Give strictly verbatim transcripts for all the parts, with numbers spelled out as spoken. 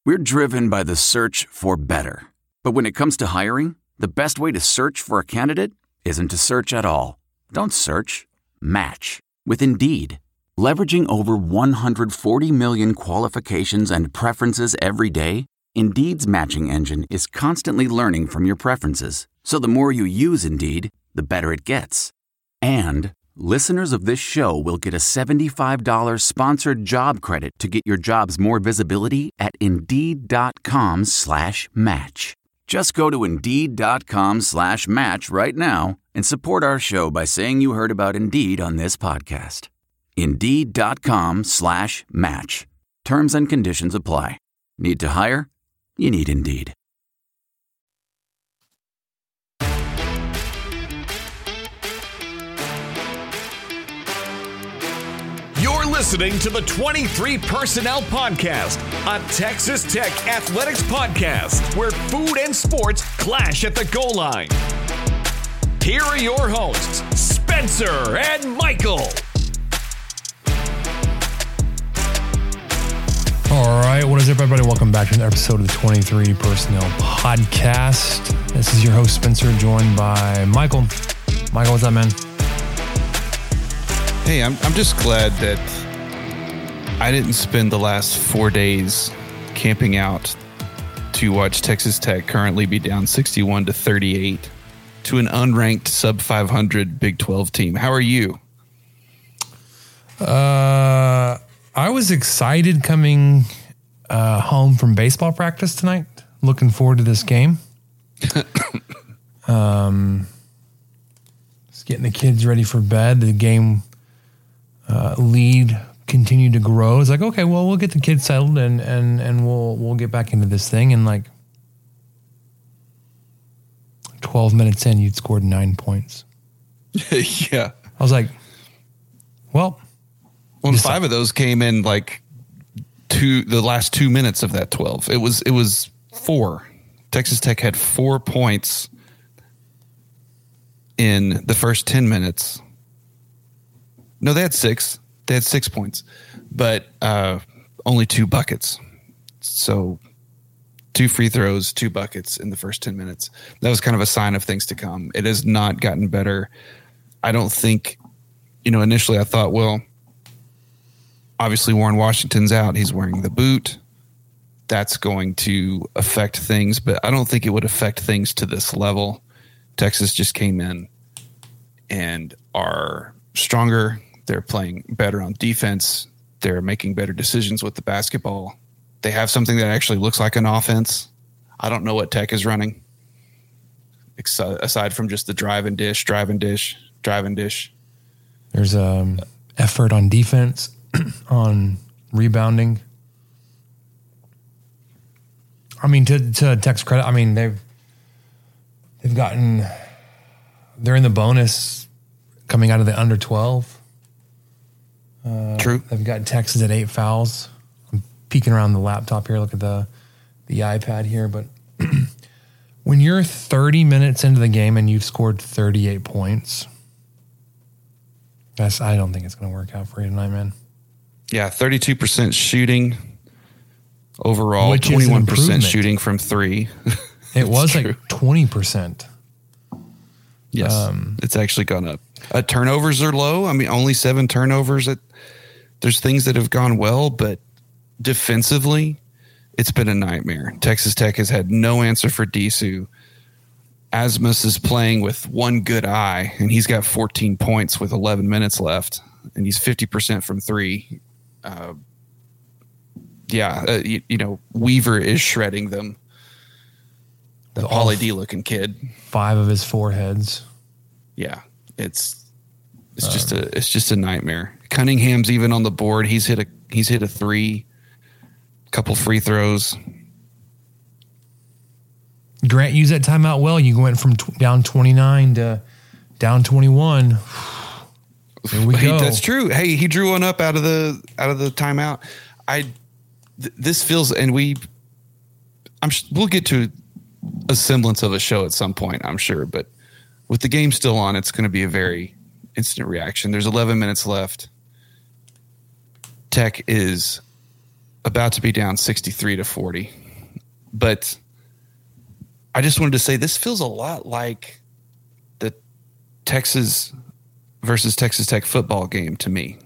We're driven by the search for better. But when it comes to hiring, the best way to search for a candidate isn't to search at all. Don't search. Match with Indeed. Leveraging over one hundred forty million qualifications and preferences every day, Indeed's matching engine is constantly learning from your preferences. So the more you use Indeed, the better it gets. And listeners of this show will get a seventy-five dollars sponsored job credit to get your jobs more visibility at Indeed.com slash match. Just go to Indeed.com slash match right now and support our show by saying you heard about Indeed on this podcast. Indeed.com slash match. Terms and conditions apply. Need to hire? You need Indeed. You're listening to the twenty-three Personnel Podcast, a Texas Tech Athletics podcast where food and sports clash at the goal line. Here are your hosts, Spencer and Michael. All right, what is up, everybody? Welcome back to another episode of the twenty-three Personnel Podcast. This is your host, Spencer, joined by Michael. Michael, what's up, man? Hey, I'm I'm just glad that I didn't spend the last four days camping out to watch Texas Tech currently be down sixty-one to thirty-eight to an unranked sub five hundred Big twelve team. How are you? Uh, I was excited coming uh, home from baseball practice tonight. Looking forward to this game. um, just getting the kids ready for bed. The game uh, lead continued to grow. It's like, okay, well, we'll get the kids settled and and and we'll we'll get back into this thing. And like twelve minutes in, you'd scored nine points. Yeah, I was like, well. Well, and five of those came in like two, the last two minutes of that twelve. It was, it was four. Texas Tech had four points in the first ten minutes. No, they had six. They had six points, but uh, only two buckets. So two free throws, two buckets in the first ten minutes. That was kind of a sign of things to come. It has not gotten better. I don't think, you know, initially I thought, well, obviously, Warren Washington's out. He's wearing the boot. That's going to affect things, but I don't think it would affect things to this level. Texas just came in and are stronger. They're playing better on defense. They're making better decisions with the basketball. They have something that actually looks like an offense. I don't know what Tech is running, aside from just the drive and dish, drive and dish, drive and dish. There's um effort on defense. On rebounding. I mean, to to Tech's credit, I mean they've they've gotten they're in the bonus coming out of the under twelve. Uh, True. They've got Texas at eight fouls. I'm peeking around the laptop here. Look at the the iPad here, but when you're thirty minutes into the game and you've scored thirty-eight points, that's I don't think it's going to work out for you tonight, man. Yeah, thirty-two percent shooting overall, Which twenty-one percent shooting from three. It was true. Like twenty percent. Yes, um, it's actually gone up. Uh, turnovers are low. I mean, only seven turnovers. At, there's things that have gone well, but defensively, it's been a nightmare. Texas Tech has had no answer for Disu. Asmus is playing with one good eye, and he's got fourteen points with eleven minutes left, and he's fifty percent from three. Uh, yeah, uh, you, you know, Weaver is shredding them. The Pauly D looking kid. Five of his foreheads. Yeah, it's it's um, just a it's just a nightmare. Cunningham's even on the board. He's hit a he's hit a three, couple free throws. Grant used that timeout well. You went from t- down twenty-nine to down twenty-one. Here we hey, go. That's true. Hey, he drew one up out of the out of the timeout. I th- this feels, and we, I'm we'll get to a semblance of a show at some point, I'm sure. But with the game still on, it's going to be a very instant reaction. There's eleven minutes left. Tech is about to be down sixty-three to forty. But I just wanted to say this feels a lot like the Texas versus Texas Tech football game to me.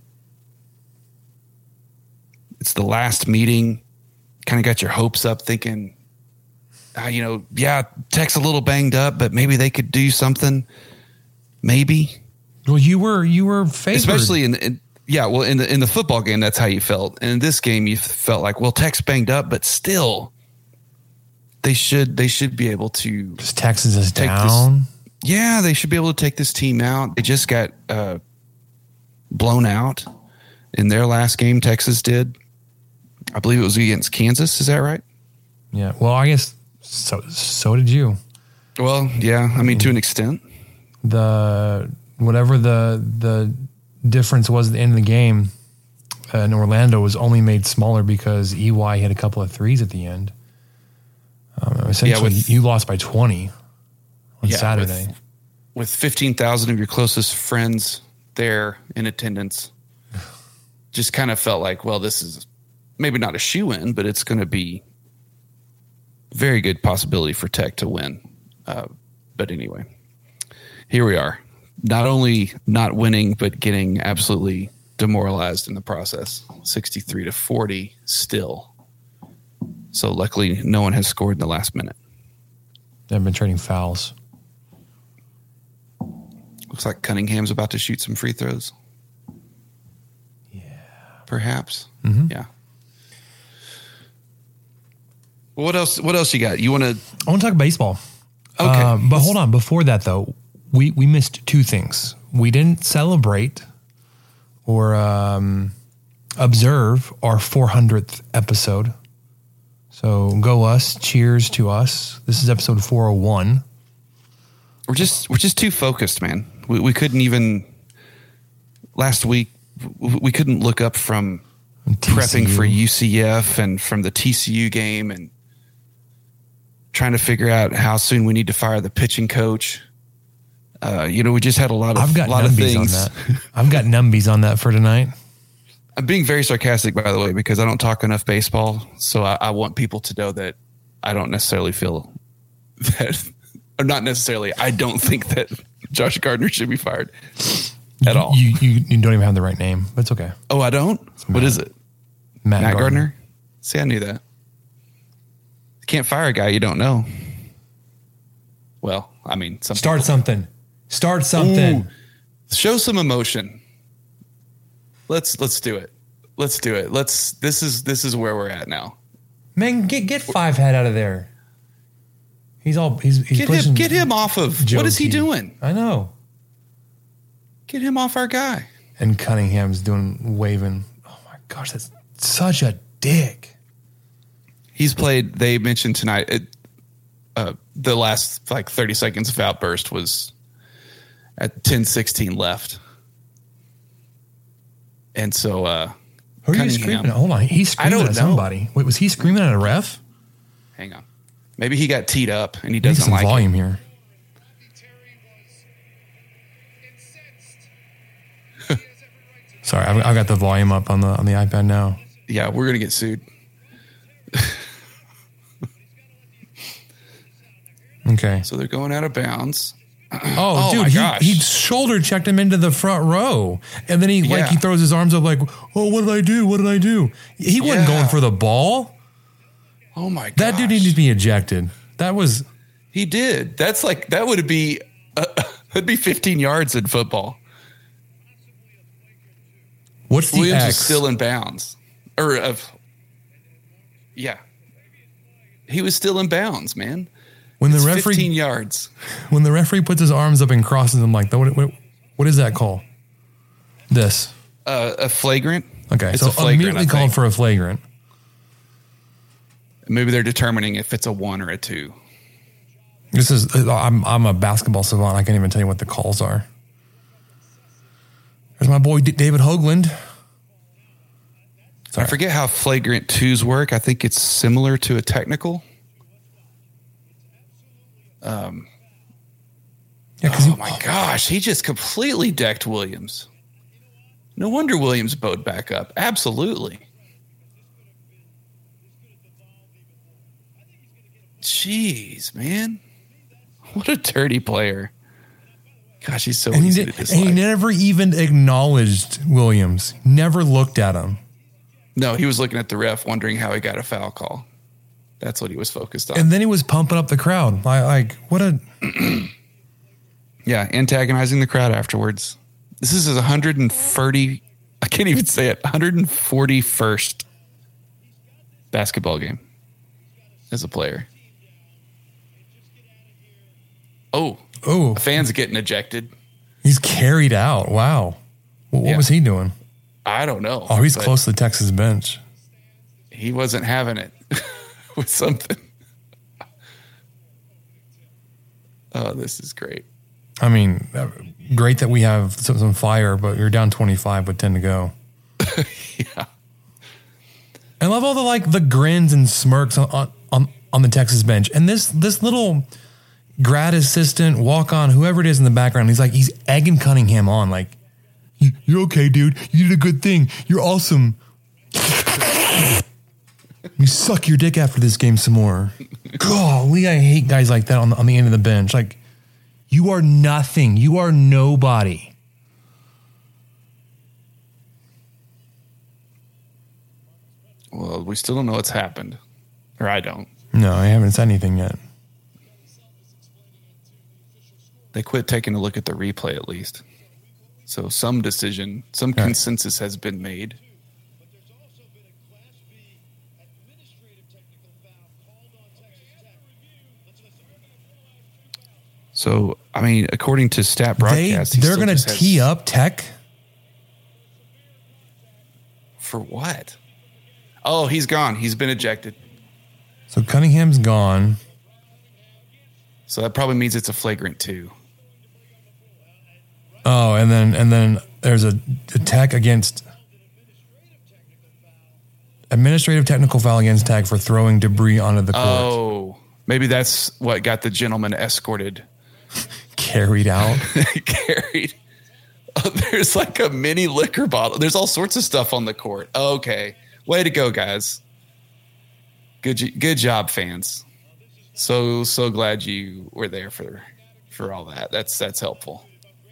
It's the last meeting. Kind of got your hopes up thinking, uh, you know, yeah, Tech's a little banged up, but maybe they could do something. Maybe. Well, you were you were favored. Especially in, in yeah, well, in the in the football game, that's how you felt. And in this game, you felt like, well, Tech's banged up, but still, they should they should be able to. Because Texas is down. This, yeah, they should be able to take this team out. They just got uh, blown out in their last game. Texas did. I believe it was against Kansas. Is that right? Yeah. Well, I guess so. So did you. Well, yeah. I mean, to an extent. The whatever the the difference was at the end of the game uh, in Orlando was only made smaller because E Y hit a couple of threes at the end. Um, essentially, yeah, with, you lost by twenty on yeah, Saturday. With, with fifteen thousand of your closest friends there in attendance, just kind of felt like, well, this is maybe not a shoe-in, but it's going to be very good possibility for Tech to win. Uh, but anyway, here we are. Not only not winning, but getting absolutely demoralized in the process. sixty-three to forty still. So luckily, no one has scored in the last minute. They've been trading fouls. Looks like Cunningham's about to shoot some free throws. Yeah. Perhaps. Mm-hmm. Yeah. What else? What else you got? You want to? I want to talk baseball. Okay, uh, but hold on. Before that, though, we we missed two things. We didn't celebrate or um, observe our four hundredth episode. So go us! Cheers to us! This is episode four oh one. We're just we're just too focused, man. We we couldn't even last week. We couldn't look up from T C U. Prepping for U C F and from the T C U game and trying to figure out how soon we need to fire the pitching coach. Uh, you know, we just had a lot of, I've got lot of things. On that. I've got numbies on that for tonight. I'm being very sarcastic, by the way, because I don't talk enough baseball. So I, I want people to know that I don't necessarily feel that, or not necessarily, I don't think that Josh Gardner should be fired at you, all. You, you, you don't even have the right name, but it's okay. Oh, I don't? What is it? Matt, Matt Gardner. Gardner. See, I knew that. You can't fire a guy you don't know. Well, I mean, some start people. something. Start something. Ooh, show some emotion. Let's let's do it. Let's do it. Let's. This is this is where we're at now. Man, get get five head out of there. He's all he's, he's get him get him off of. Joe what is he T. doing? I know. Get him off our guy. And Cunningham's doing waving. Oh my gosh, that's such a dick. He's played. They mentioned tonight. It, uh, the last like thirty seconds of outburst was at ten sixteen left, and so uh, who are you screaming at? Hold on, he's screaming at somebody. Know. Wait, was he screaming at a ref? Hang on, maybe he got teed up and he Make doesn't some like volume it. here. Sorry, I've, I've got the volume up on the on the iPad now. Yeah, we're gonna get sued. Okay. So they're going out of bounds. Oh, oh dude, he, he shoulder checked him into the front row. And then he yeah. like he throws his arms up like, oh, what did I do? What did I do? He wasn't yeah. going for the ball. Oh my god. That dude needed to be ejected. That was He did. That's like that would be uh, that'd be fifteen yards in football. What's the Williams X? is still in bounds. Or of Yeah. He was still in bounds, man. When the it's referee fifteen yards. When the referee puts his arms up and crosses them like that, what, what, what is that call? This. Uh, a flagrant. Okay, it's so a flagrant, immediately called for a flagrant. Maybe they're determining if it's a one or a two. This is I'm I'm a basketball savant. I can't even tell you what the calls are. There's my boy D- David Hoagland. Sorry. I forget how flagrant twos work. I think it's similar to a technical. Um. Yeah, oh he, my gosh, he just completely decked Williams. No wonder Williams bowed back up. Absolutely. Jeez, man. What a dirty player. Gosh, he's so and he, easy did, to and he dislike. never even acknowledged Williams. Never looked at him. No, he was looking at the ref, wondering how he got a foul call. That's what he was focused on. And then he was pumping up the crowd. Like, like what a... Yeah, antagonizing the crowd afterwards. This is his one hundred thirty, I can't even say it, one hundred forty-first basketball game as a player. Oh, Oh, a fan's getting ejected. he's carried out. Wow. Well, what Yeah. was he doing? I don't know. Oh, he's but close to the Texas bench. He wasn't having it with something. Oh, this is great. I mean, uh, great that we have some, some fire, but you're down twenty-five with ten to go. Yeah. I love all the like the grins and smirks on on, on the Texas bench. And this this little grad assistant, walk on, whoever it is in the background, he's like he's egging Cunningham on, like, "You- you're okay, dude. You did a good thing. You're awesome. You suck your dick after this game some more." Golly, I hate guys like that on the, on the end of the bench. Like, you are nothing. You are nobody. Well, we still don't know what's happened. Or I don't. No, I haven't said anything yet. They quit taking a look at the replay at least. So some decision, some Right. consensus has been made. So, I mean, according to Stat They, Broadcast, he they're still going to just has- tee up Tech. For what? Oh, he's gone. He's been ejected. So Cunningham's gone. So that probably means it's a flagrant two. Oh, and then and then there's a attack against administrative technical foul against Tech for throwing debris onto the court. Oh, maybe that's what got the gentleman escorted. Carried out. Carried. Oh, there's like a mini liquor bottle. There's all sorts of stuff on the court. Okay. Way to go, guys. Good, j- good job, fans. So, so glad you were there for, for all that. That's, that's helpful.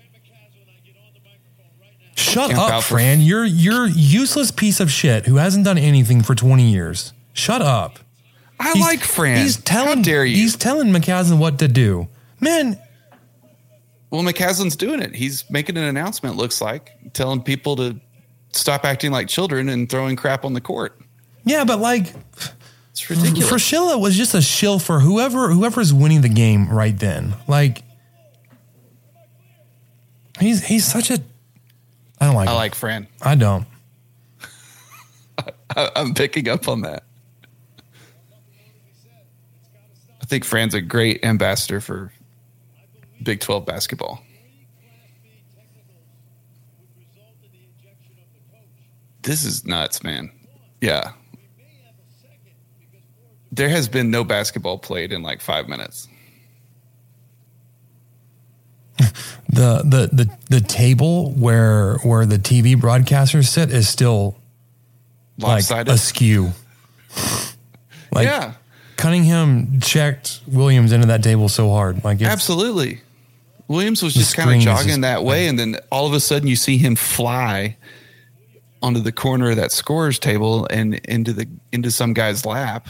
Shut Camp up, out for- Fran. You're you're a useless piece of shit who hasn't done anything for twenty years. Shut up. I He's- like Fran. He's telling How dare you? He's telling McCaslin what to do. Man, Well, McCaslin's doing it. He's making an announcement, looks like, telling people to stop acting like children and throwing crap on the court. yeah, but like It's ridiculous. Fraschilla was just a shill for whoever whoever's winning the game right then. Like he's he's such a I don't like I him. like Fran. I don't. I, I'm picking up on that. I think Fran's a great ambassador for Big twelve basketball. This is nuts, man. Yeah. There has been no basketball played in like five minutes. The the the the table where where the T V broadcasters sit is still like Lopsided. askew. Like yeah, Cunningham checked Williams into that table so hard. Like it's, absolutely. Williams was The just kind of screen is jogging just- that way, and then all of a sudden you see him fly onto the corner of that scorer's table and into the into some guy's lap.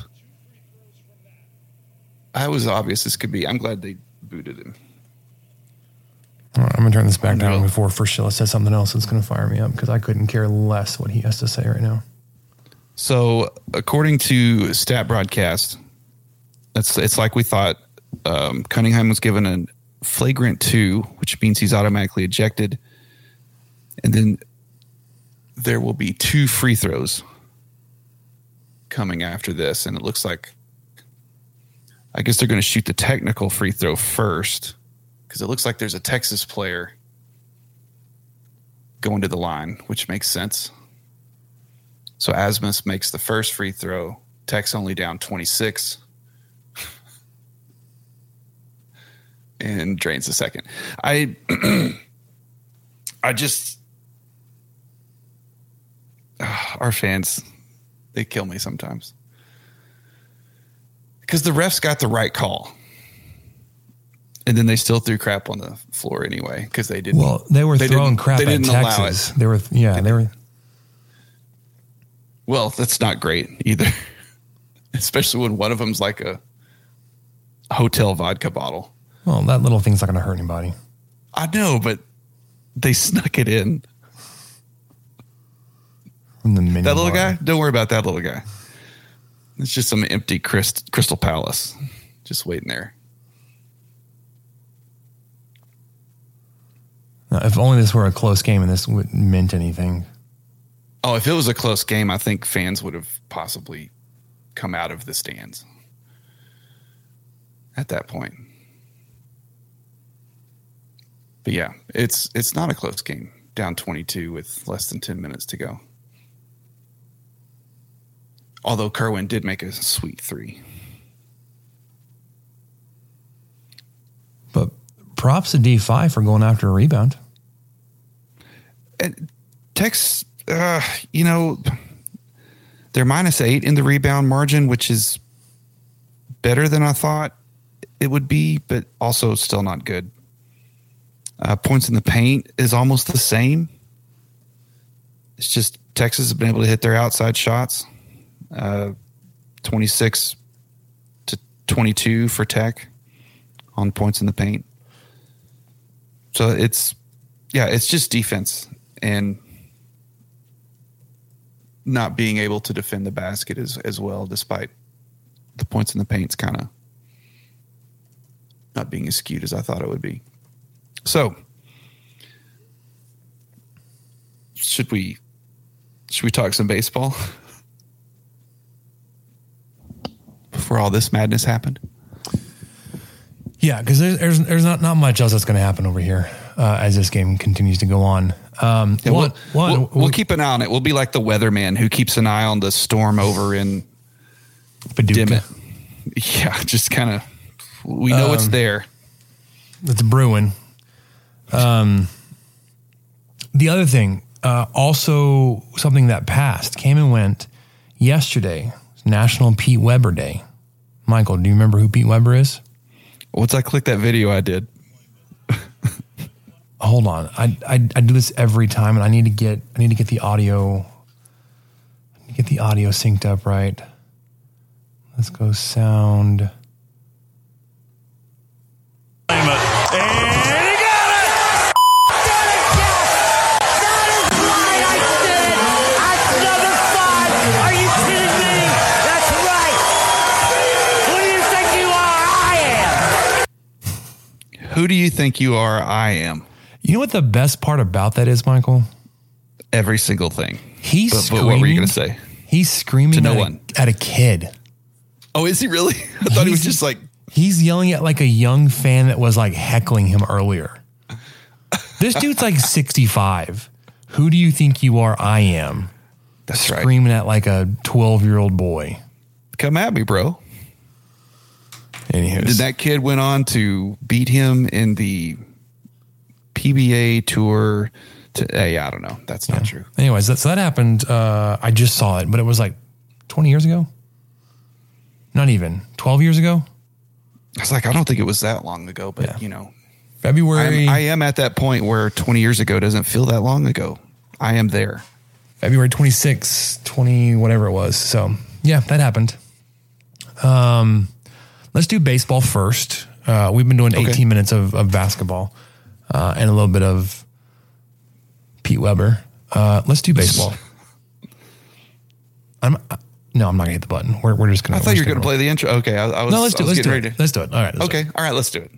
I was obvious this could be. I'm glad they booted him. All right, I'm gonna turn this back down Unreal. before Fraschilla says something else that's gonna fire me up because I couldn't care less what he has to say right now. So, according to Stat Broadcast, that's it's like we thought. Um, Cunningham was given a flagrant two, which means he's automatically ejected, and then there will be two free throws coming after this, and it looks like I guess they're going to shoot the technical free throw first because it looks like there's a Texas player going to the line, which makes sense. So Asmus makes the first free throw. Tech's only down twenty-six. And drains the second. I I just uh, our fans, they kill me sometimes. because the refs got the right call. And then they still threw crap on the floor anyway because they didn't. Well, they were they throwing crap they at didn't Texas. Allow it. They were, yeah, they were. Well, that's not great either, especially when one of them's like a hotel vodka bottle. Well, that little thing's not going to hurt anybody. I know, but they snuck it in. From the mini that little bar. guy? Don't worry about that little guy. It's just some empty Crystal, Crystal Palace just waiting there. Now, if only this were a close game and this wouldn't meant anything. Oh, if it was a close game, I think fans would have possibly come out of the stands at that point. But yeah, it's it's not a close game. Down twenty-two with less than ten minutes to go. Although Kerwin did make a sweet three. But props to D five for going after a rebound. And Tex, uh, you know, they're minus eight in the rebound margin, which is better than I thought it would be, but also still not good. Uh, points in the paint is almost the same. It's just Texas has been able to hit their outside shots. Uh, twenty-six to twenty-two for Tech on points in the paint. So it's, yeah, it's just defense and not being able to defend the basket as, as well, despite the points in the paint's kind of not being as skewed as I thought it would be. So should we, should we talk some baseball before all this madness happened? Yeah, because there's, there's there's not, not much else that's going to happen over here uh, as this game continues to go on. Um, yeah, one, we'll, one, we'll, we'll keep an eye on it. We'll be like the weatherman who keeps an eye on the storm over in Paducah. Dimmitt. Yeah, just kind of, we know um, it's there. It's brewing. Um, the other thing, uh, also something that passed, came and went yesterday, National Pete Weber Day. Michael, do you remember who Pete Weber is? Once I clicked that video, I did. Hold on. I, I I do this every time, and I need to get I need to get the audio I need to get the audio synced up right. Let's go sound. And he got it! Got it, Jeff! That is right, I said it! That's number five! Are you kidding me? That's right! Who do you think you are? I am! Who do you think you are? I am. You know what the best part about that is, Michael? Every single thing. He's but, screaming. but what were you going to say? He's screaming To no at, one. A, at a kid. Oh, is he really? I thought he was just like... He's yelling at like a young fan that was like heckling him earlier. This dude's like sixty-five. Who do you think you are? I am. That's right. Screaming at like a twelve-year-old boy. Come at me, bro. Anywho. Did that kid went on to beat him in the P B A tour? To, hey, I don't know. That's not Yeah. true. Anyways, that, so that happened. Uh, I just saw it, but it was like twenty years ago. Not even twelve years ago. I was like, I don't think it was that long ago, but Yeah. you know, February. I'm, I am at that point where twenty years ago doesn't feel that long ago. I am there. February twenty-sixth, twenty, whatever it was. So yeah, that happened. Um, let's do baseball first. Uh, we've been doing Okay. eighteen minutes of, of basketball, uh, and a little bit of Pete Weber. Uh, let's do baseball. I'm, no, I'm not gonna hit the button. We're, we're just gonna. I thought we're you were just going to play the intro. Okay. I, I was, No, let's do. I was Let's do getting it. ready to- Let's do it. All right. let's do Okay. All right. Let's do it.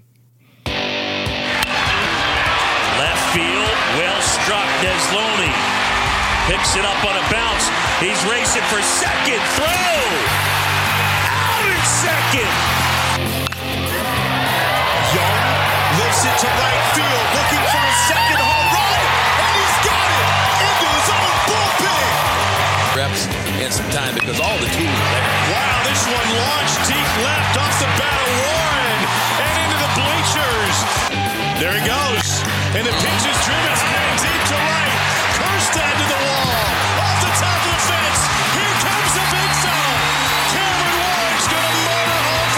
Left field, well struck. Desloney picks it up on a bounce. He's racing for second. Throw out in second. Young lifts it to right field, looking for a second home run, and he's got it into his own bullpen. Reps and some time because all the tools are there. Wow, this one launched deep left off the bat of Warren and into the bleachers. There he goes, and the pitch is driven high and deep to right. Kjerstad to the wall, off the top of the fence. Here comes the big fella. Cameron Warren's going to motor home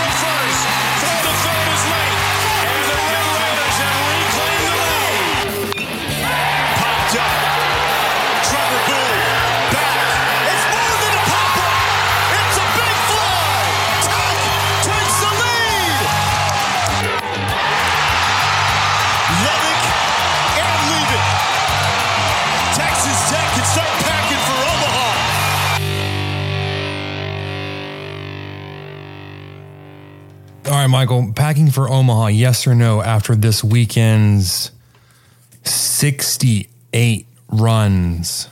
All right, Michael, packing for Omaha, yes or no, after this weekend's sixty-eight runs?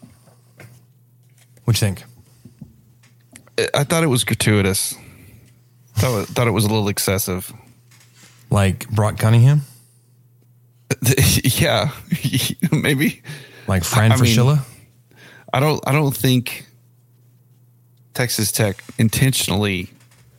What you think? I thought it was gratuitous. Thought it, thought it was a little excessive. Like Brock Cunningham? Yeah, maybe. Like Fran I mean, Fraschilla? I don't. I don't think Texas Tech intentionally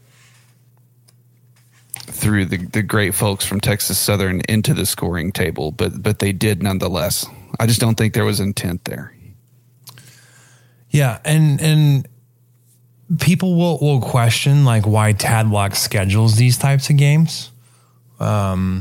threw the, the great folks from Texas Southern into the scoring table, but but they did nonetheless. I just don't think there was intent there. Yeah, and and people will, will question like why Tadlock schedules these types of games. Um,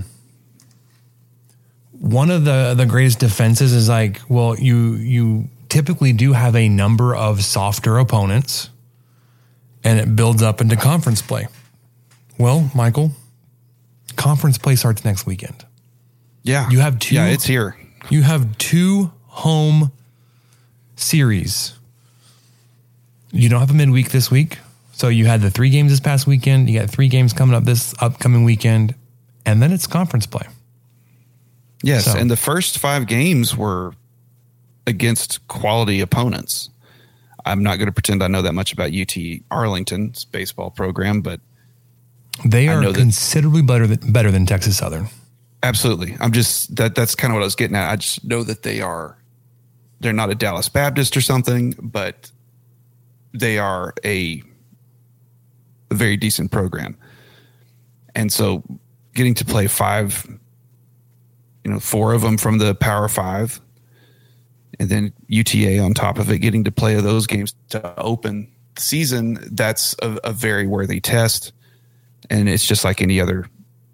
one of the, the greatest defenses is like, well, you you typically do have a number of softer opponents, and it builds up into conference play. Well, Michael, conference play starts next weekend. Yeah, You have two. Yeah, it's here. You have two home series. You don't have a midweek this week. So you had the three games this past weekend. You got three games coming up this upcoming weekend. And then it's conference play. Yes, So- and the first five games were against quality opponents. I'm not going to pretend I know that much about U T Arlington's baseball program, but They I are know that- considerably better than, better than Texas Southern. absolutely. I'm just that that's kind of what I was getting at. I just know that they are they're not a Dallas Baptist or something, but they are a, a very decent program. And so getting to play five, you know, four of them from the Power Five, and then U T A on top of it, getting to play those games to open the season, that's a, a very worthy test. And it's just like any other,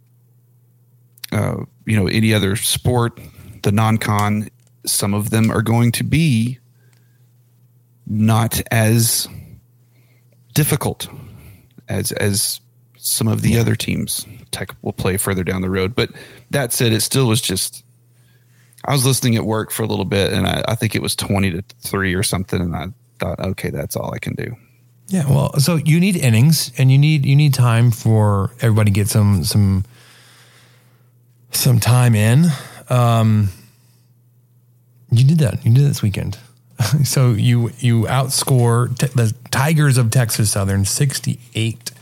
uh, you know, any other sport, the non-con, some of them are going to be not as difficult as as some of the other teams Tech will play further down the road. But that said, it still was just, I was listening at work for a little bit, and I, I think it was twenty to three or something, and I thought, okay, that's all I can do. Yeah, well, so you need innings and you need you need time for everybody to get some some some time in. Um, you did that. You did it this weekend. So you you outscore te- the Tigers of Texas Southern sixty-eight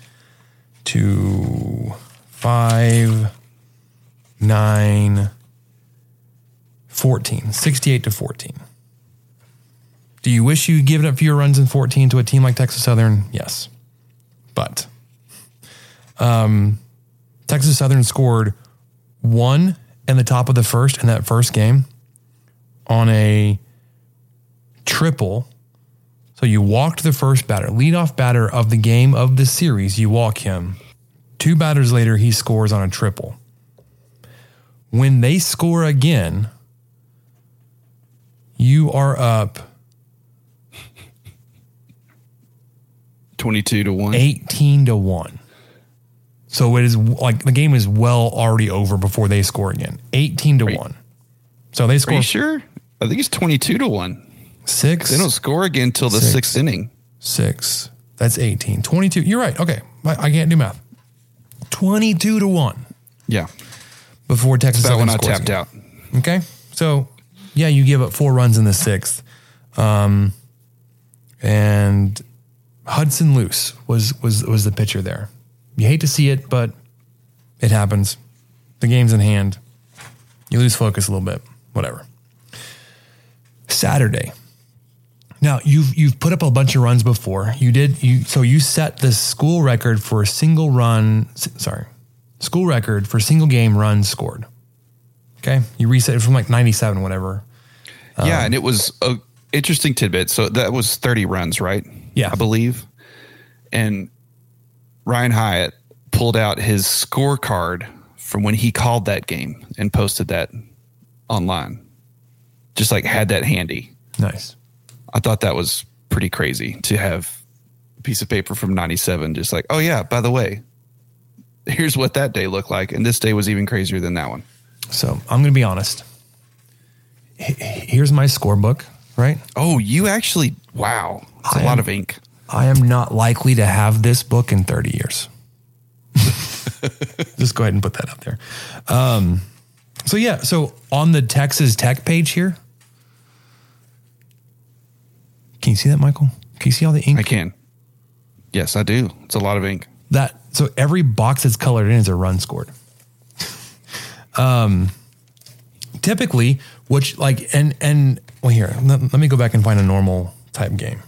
to five, nine, fourteen. sixty-eight to fourteen. Do you wish you'd given up fewer runs in fourteen to a team like Texas Southern? Yes. But um, Texas Southern scored one in the top of the first in that first game on a triple. So you walked the first batter, leadoff batter of the game of the series. You walk him. Two batters later, he scores on a triple. When they score again, you are up twenty-two to one. eighteen to one. So it is like the game is well already over before they score again. eighteen to Are you- one. So they Are score you sure? I think it's twenty-two to one. six. They don't score again until the Six. sixth inning. Six. That's eighteen. twenty-two. You're right. Okay. I, I can't do math. twenty-two to one Yeah. before Texas About Southern when I scores tapped again. out. Okay. So, yeah, you give up four runs in the sixth. Um, and Hudson Luce was, was, was the pitcher there. You hate to see it, but it happens. The game's in hand. You lose focus a little bit. Whatever. Saturday. Now, you've you've put up a bunch of runs before. You did you so you set the school record for a single run, sorry, school record for single game runs scored. Okay? You reset it from like ninety-seven, whatever. Yeah, and it was a interesting tidbit. So that was thirty runs, right? Yeah. I believe. And Ryan Hyatt pulled out his scorecard from when he called that game and posted that online. Just like had that handy. Nice. I thought that was pretty crazy to have a piece of paper from ninety-seven, just like, oh yeah, by the way, here's what that day looked like. And this day was even crazier than that one. So I'm going to be honest. H- Here's my scorebook, right? Oh, you actually, wow. It's a I lot am- of ink. I am not likely to have this book in thirty years. Just go ahead and put that out there. Um, so yeah, so on the Texas Tech page here, can you see that, Michael? Can you see all the ink? I can. Yes, I do. It's a lot of ink. That so every box that's colored in is a run scored. Um, typically, which like and and well here, let, let me go back and find a normal type game.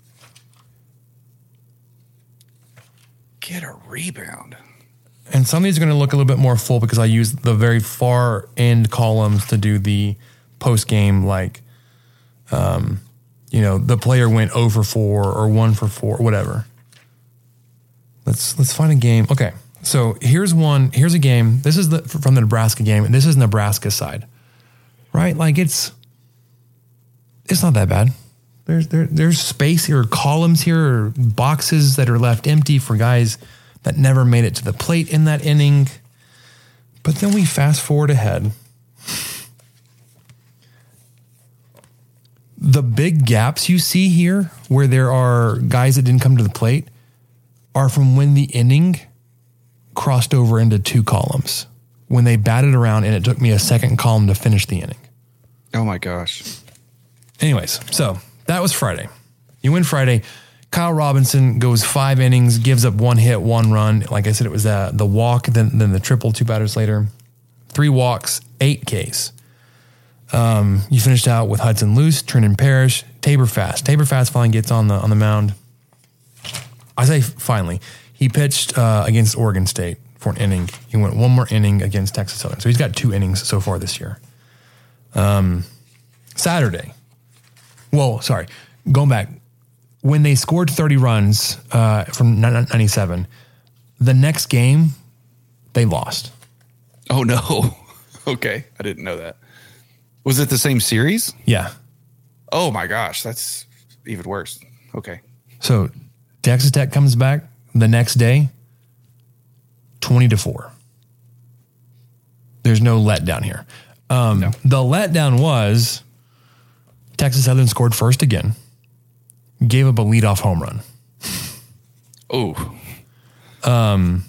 Get a rebound. And some of these are going to look a little bit more full because I use the very far end columns to do the post game, like, um, you know, the player went zero for four or one for four, whatever. Let's let's find a game. Okay, so here's one. Here's a game. This is the from the Nebraska game, and this is Nebraska side, right? Like it's it's not that bad. There's there there's space here, columns here, or boxes that are left empty for guys that never made it to the plate in that inning. But then we fast forward ahead. The big gaps you see here, where there are guys that didn't come to the plate, are from when the inning crossed over into two columns. When they batted around and it took me a second column to finish the inning. Oh my gosh. Anyways, so that was Friday. You win Friday. Kyle Robinson goes five innings, gives up one hit, one run. Like I said, it was uh, the walk, then, then the triple two batters later. Three walks, eight Ks. Um, you finished out with Hudson Luce, Trenton Parrish, Tabor Fast. Tabor Fast finally gets on the on the mound. I say finally. He pitched uh, against Oregon State for an inning. He went one more inning against Texas Southern. So he's got two innings so far this year. Um, Saturday. Whoa, sorry. Going back. When they scored thirty runs uh, from ninety-seven, the next game, they lost. Oh, no. Okay. I didn't know that. Was it the same series? Yeah. Oh, my gosh. That's even worse. Okay. So Texas Tech comes back the next day, twenty to four. There's no letdown here. Um, No. The letdown was Texas Southern scored first again, gave up a leadoff home run. Oh. Um,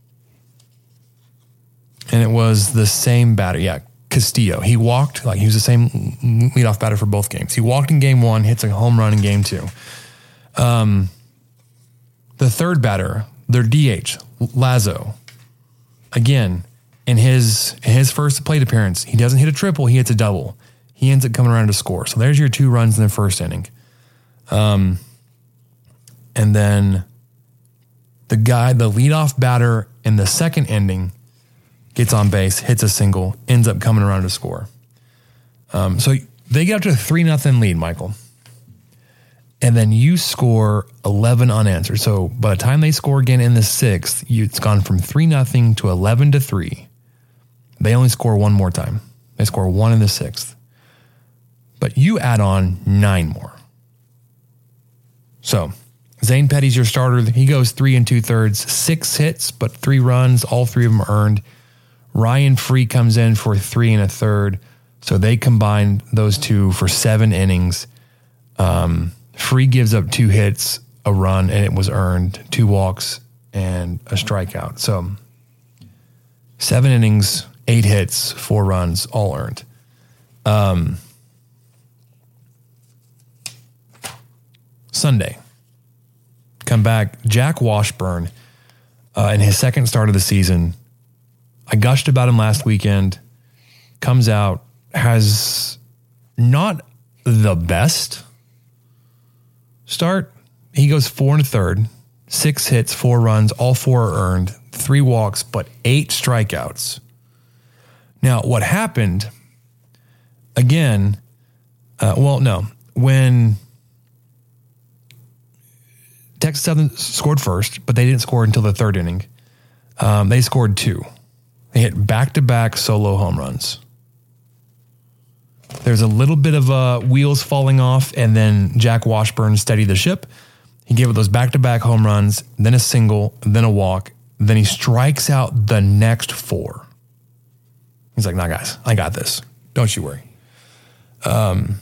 and it was the same batter. Yeah, Castillo. He walked, like he was the same leadoff batter for both games. He walked in game one, hits a home run in game two. Um, the third batter, their D H, Lazo. Again, in his in his first plate appearance, he doesn't hit a triple, he hits a double. He ends up coming around to score. So there's your two runs in the first inning. Um, and then the guy, the leadoff batter in the second inning gets on base, hits a single, ends up coming around to score. Um, so they get up to a three nothing lead, Michael. And then you score eleven unanswered. So by the time they score again in the sixth, you, it's gone from three nothing to eleven to three. They only score one more time. They score one in the sixth. But you add on nine more. So Zane Petty's your starter. He goes three and two thirds, six hits, but three runs. All three of them are earned. Ryan Free comes in for three and a third. So they combined those two for seven innings. Um, Free gives up two hits, a run, and it was earned, two walks and a strikeout. So seven innings, eight hits, four runs, all earned. Um, Sunday, come back, Jack Washburn, uh, in his second start of the season. I gushed about him last weekend. Comes out, has not the best start. He goes four and a third, six hits, four runs, all four are earned, three walks, but eight strikeouts. Now, what happened, again, uh, well, no, when Texas Southern scored first, but they didn't score until the third inning. Um, they scored two. They hit back-to-back solo home runs. There's a little bit of uh, wheels falling off, and then Jack Washburn steadied the ship. He gave it those back-to-back home runs, then a single, then a walk. Then he strikes out the next four. He's like, nah, guys, I got this. Don't you worry. Um,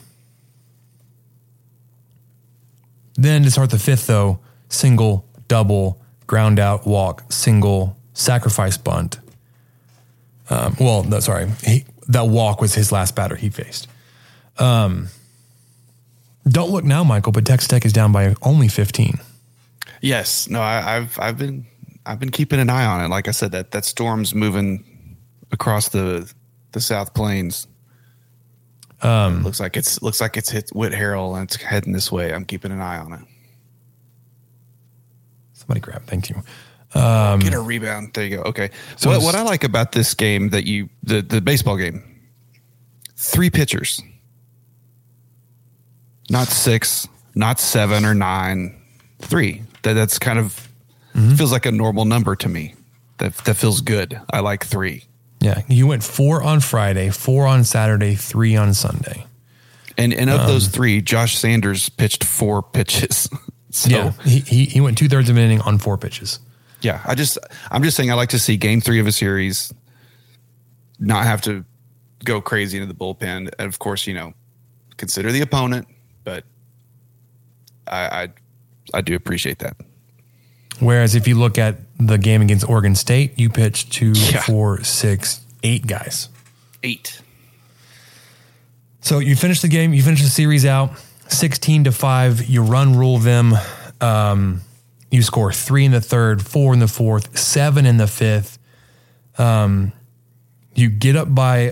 then to start the fifth, though, single, double, ground out, walk, single, sacrifice bunt. Um, well, no, sorry. He, that walk was his last batter he faced. Um, don't look now, Michael, but Texas Tech is down by only fifteen. Yes. No, I, I've I've been I've been keeping an eye on it. Like I said, that that storm's moving across the the South Plains. Um, looks like it's looks like it's hit Whit Harrell and it's heading this way. I'm keeping an eye on it. Somebody grab. Thank you. Um, Get a rebound. There you go. Okay. So what, what I like about this game that you the the baseball game, three pitchers, not six, not seven or nine, three. That that's kind of mm-hmm. feels like a normal number to me. That that feels good. I like three. Yeah, you went four on Friday, four on Saturday, three on Sunday. And and of um, those three, Josh Sanders pitched four pitches. So, yeah, he, he he went two thirds of an inning on four pitches. Yeah, I just I'm just saying I like to see game three of a series not have to go crazy into the bullpen. And of course, you know, consider the opponent, but I I, I do appreciate that. Whereas if you look at the game against Oregon State, you pitched two, yeah. four, six, eight guys. Eight. So you finish the game, you finish the series out, sixteen to five, you run rule them. Um, you score three in the third, four in the fourth, seven in the fifth. Um, you get up by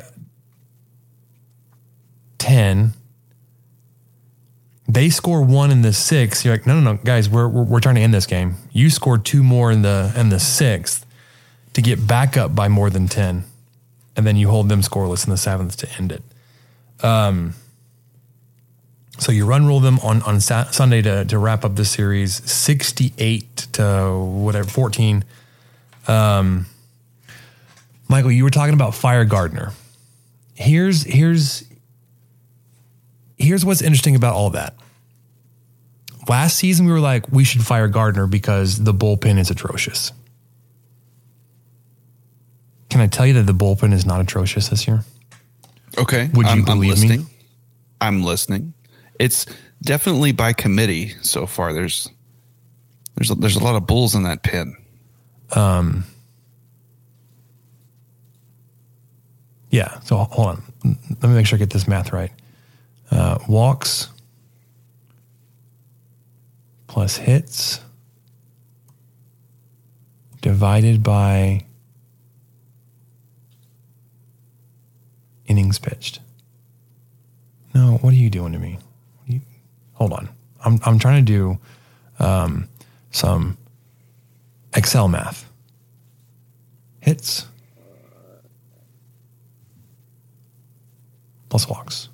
ten. They score one in the sixth. You're like, no, no, no, guys, we're, we're we're trying to end this game. You scored two more in the in the sixth to get back up by more than ten, and then you hold them scoreless in the seventh to end it. Um. So you run rule them on on Sa- Sunday to to wrap up the series, sixty-eight to whatever fourteen. Um. Michael, you were talking about fire Gardner. Here's here's. Here's what's interesting about all that. Last season, we were like, we should fire Gardner because the bullpen is atrocious. Can I tell you that the bullpen is not atrocious this year? Okay. Would you I'm, believe I'm listening. me? I'm listening. It's definitely by committee so far. There's there's a, there's a lot of bulls in that pen. Um. Yeah. So hold on. Let me make sure I get this math right. Uh, walks plus hits divided by innings pitched. No, what are you doing to me? You, hold on. I'm I'm trying to do um, some Excel math. Hits plus walks.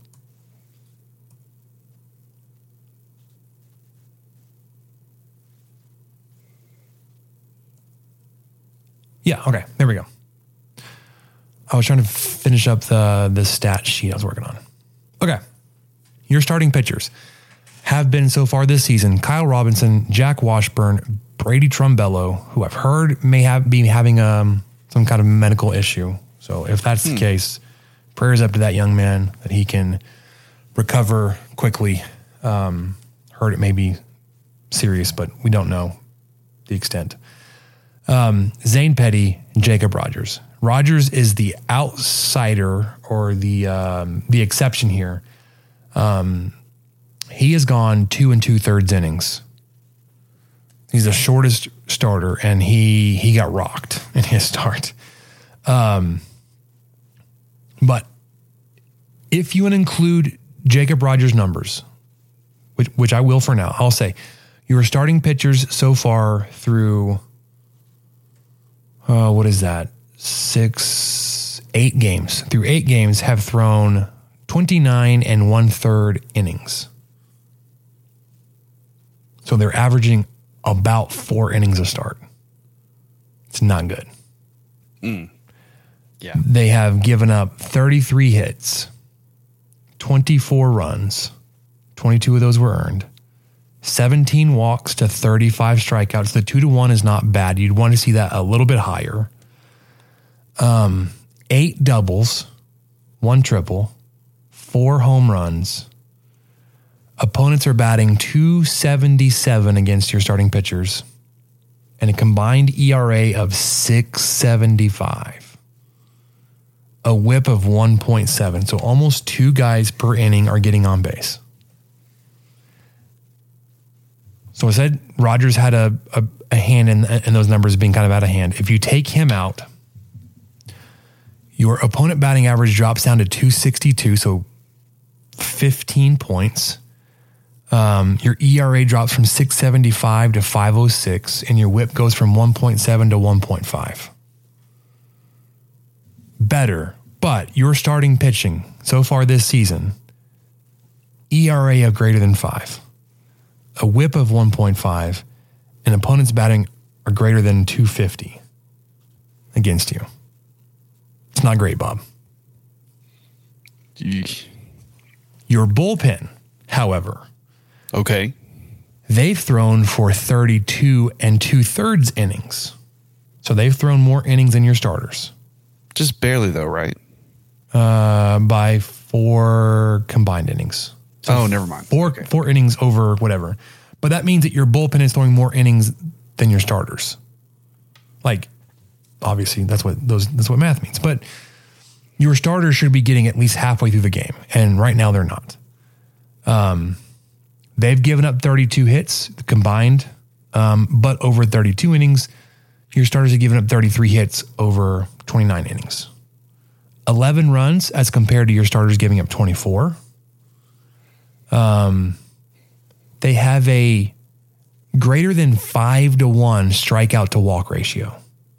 Yeah, okay, there we go. I was trying to finish up the, the stat sheet I was working on. Okay, your starting pitchers have been so far this season, Kyle Robinson, Jack Washburn, Brady Trumbello, who I've heard may have be having um, some kind of medical issue. So if that's hmm. the case, prayers up to that young man that he can recover quickly. Um, heard it may be serious, but we don't know the extent. Um, Zane Petty, Jacob Rogers. Rogers is the outsider or the um, the exception here. Um, he has gone two and two thirds innings. He's the shortest starter, and he he got rocked in his start. Um, but if you would include Jacob Rogers' numbers, which which I will for now, I'll say your starting pitchers so far through. Uh, what is that? Six, eight games. Through eight games have thrown twenty-nine and one third innings. So they're averaging about four innings a start. It's not good. Mm. Yeah. They have given up thirty-three hits, twenty-four runs, twenty-two of those were earned, seventeen walks to thirty-five strikeouts. The two to one is not bad. You'd want to see that a little bit higher. Um, eight doubles, one triple, four home runs. Opponents are batting two seventy-seven against your starting pitchers and a combined E R A of six seventy-five. A whip of one point seven. So almost two guys per inning are getting on base. So I said Rogers had a, a, a hand in, in those numbers being kind of out of hand. If you take him out, your opponent batting average drops down to two sixty-two, so fifteen points. Um, your E R A drops from six seventy-five to five oh six, and your whip goes from one point seven to one point five. Better, but your starting pitching so far this season, E R A of greater than five, a whip of one point five, and opponents batting are greater than two fifty against you. It's not great, Bob. Yeesh. Your bullpen, however, Okay. they've thrown for thirty-two and two-thirds innings. So they've thrown more innings than your starters. Just barely, though, right? Uh, by four combined innings. So oh, never mind. Four Okay. four innings over whatever. But that means that your bullpen is throwing more innings than your starters. Like, obviously, that's what those that's what math means. But your starters should be getting at least halfway through the game, and right now they're not. Um, they've given up thirty-two hits combined, um, but over thirty-two innings, your starters have given up thirty-three hits over twenty-nine innings. eleven runs as compared to your starters giving up twenty-four. Um, they have a greater than five to one strikeout to walk ratio.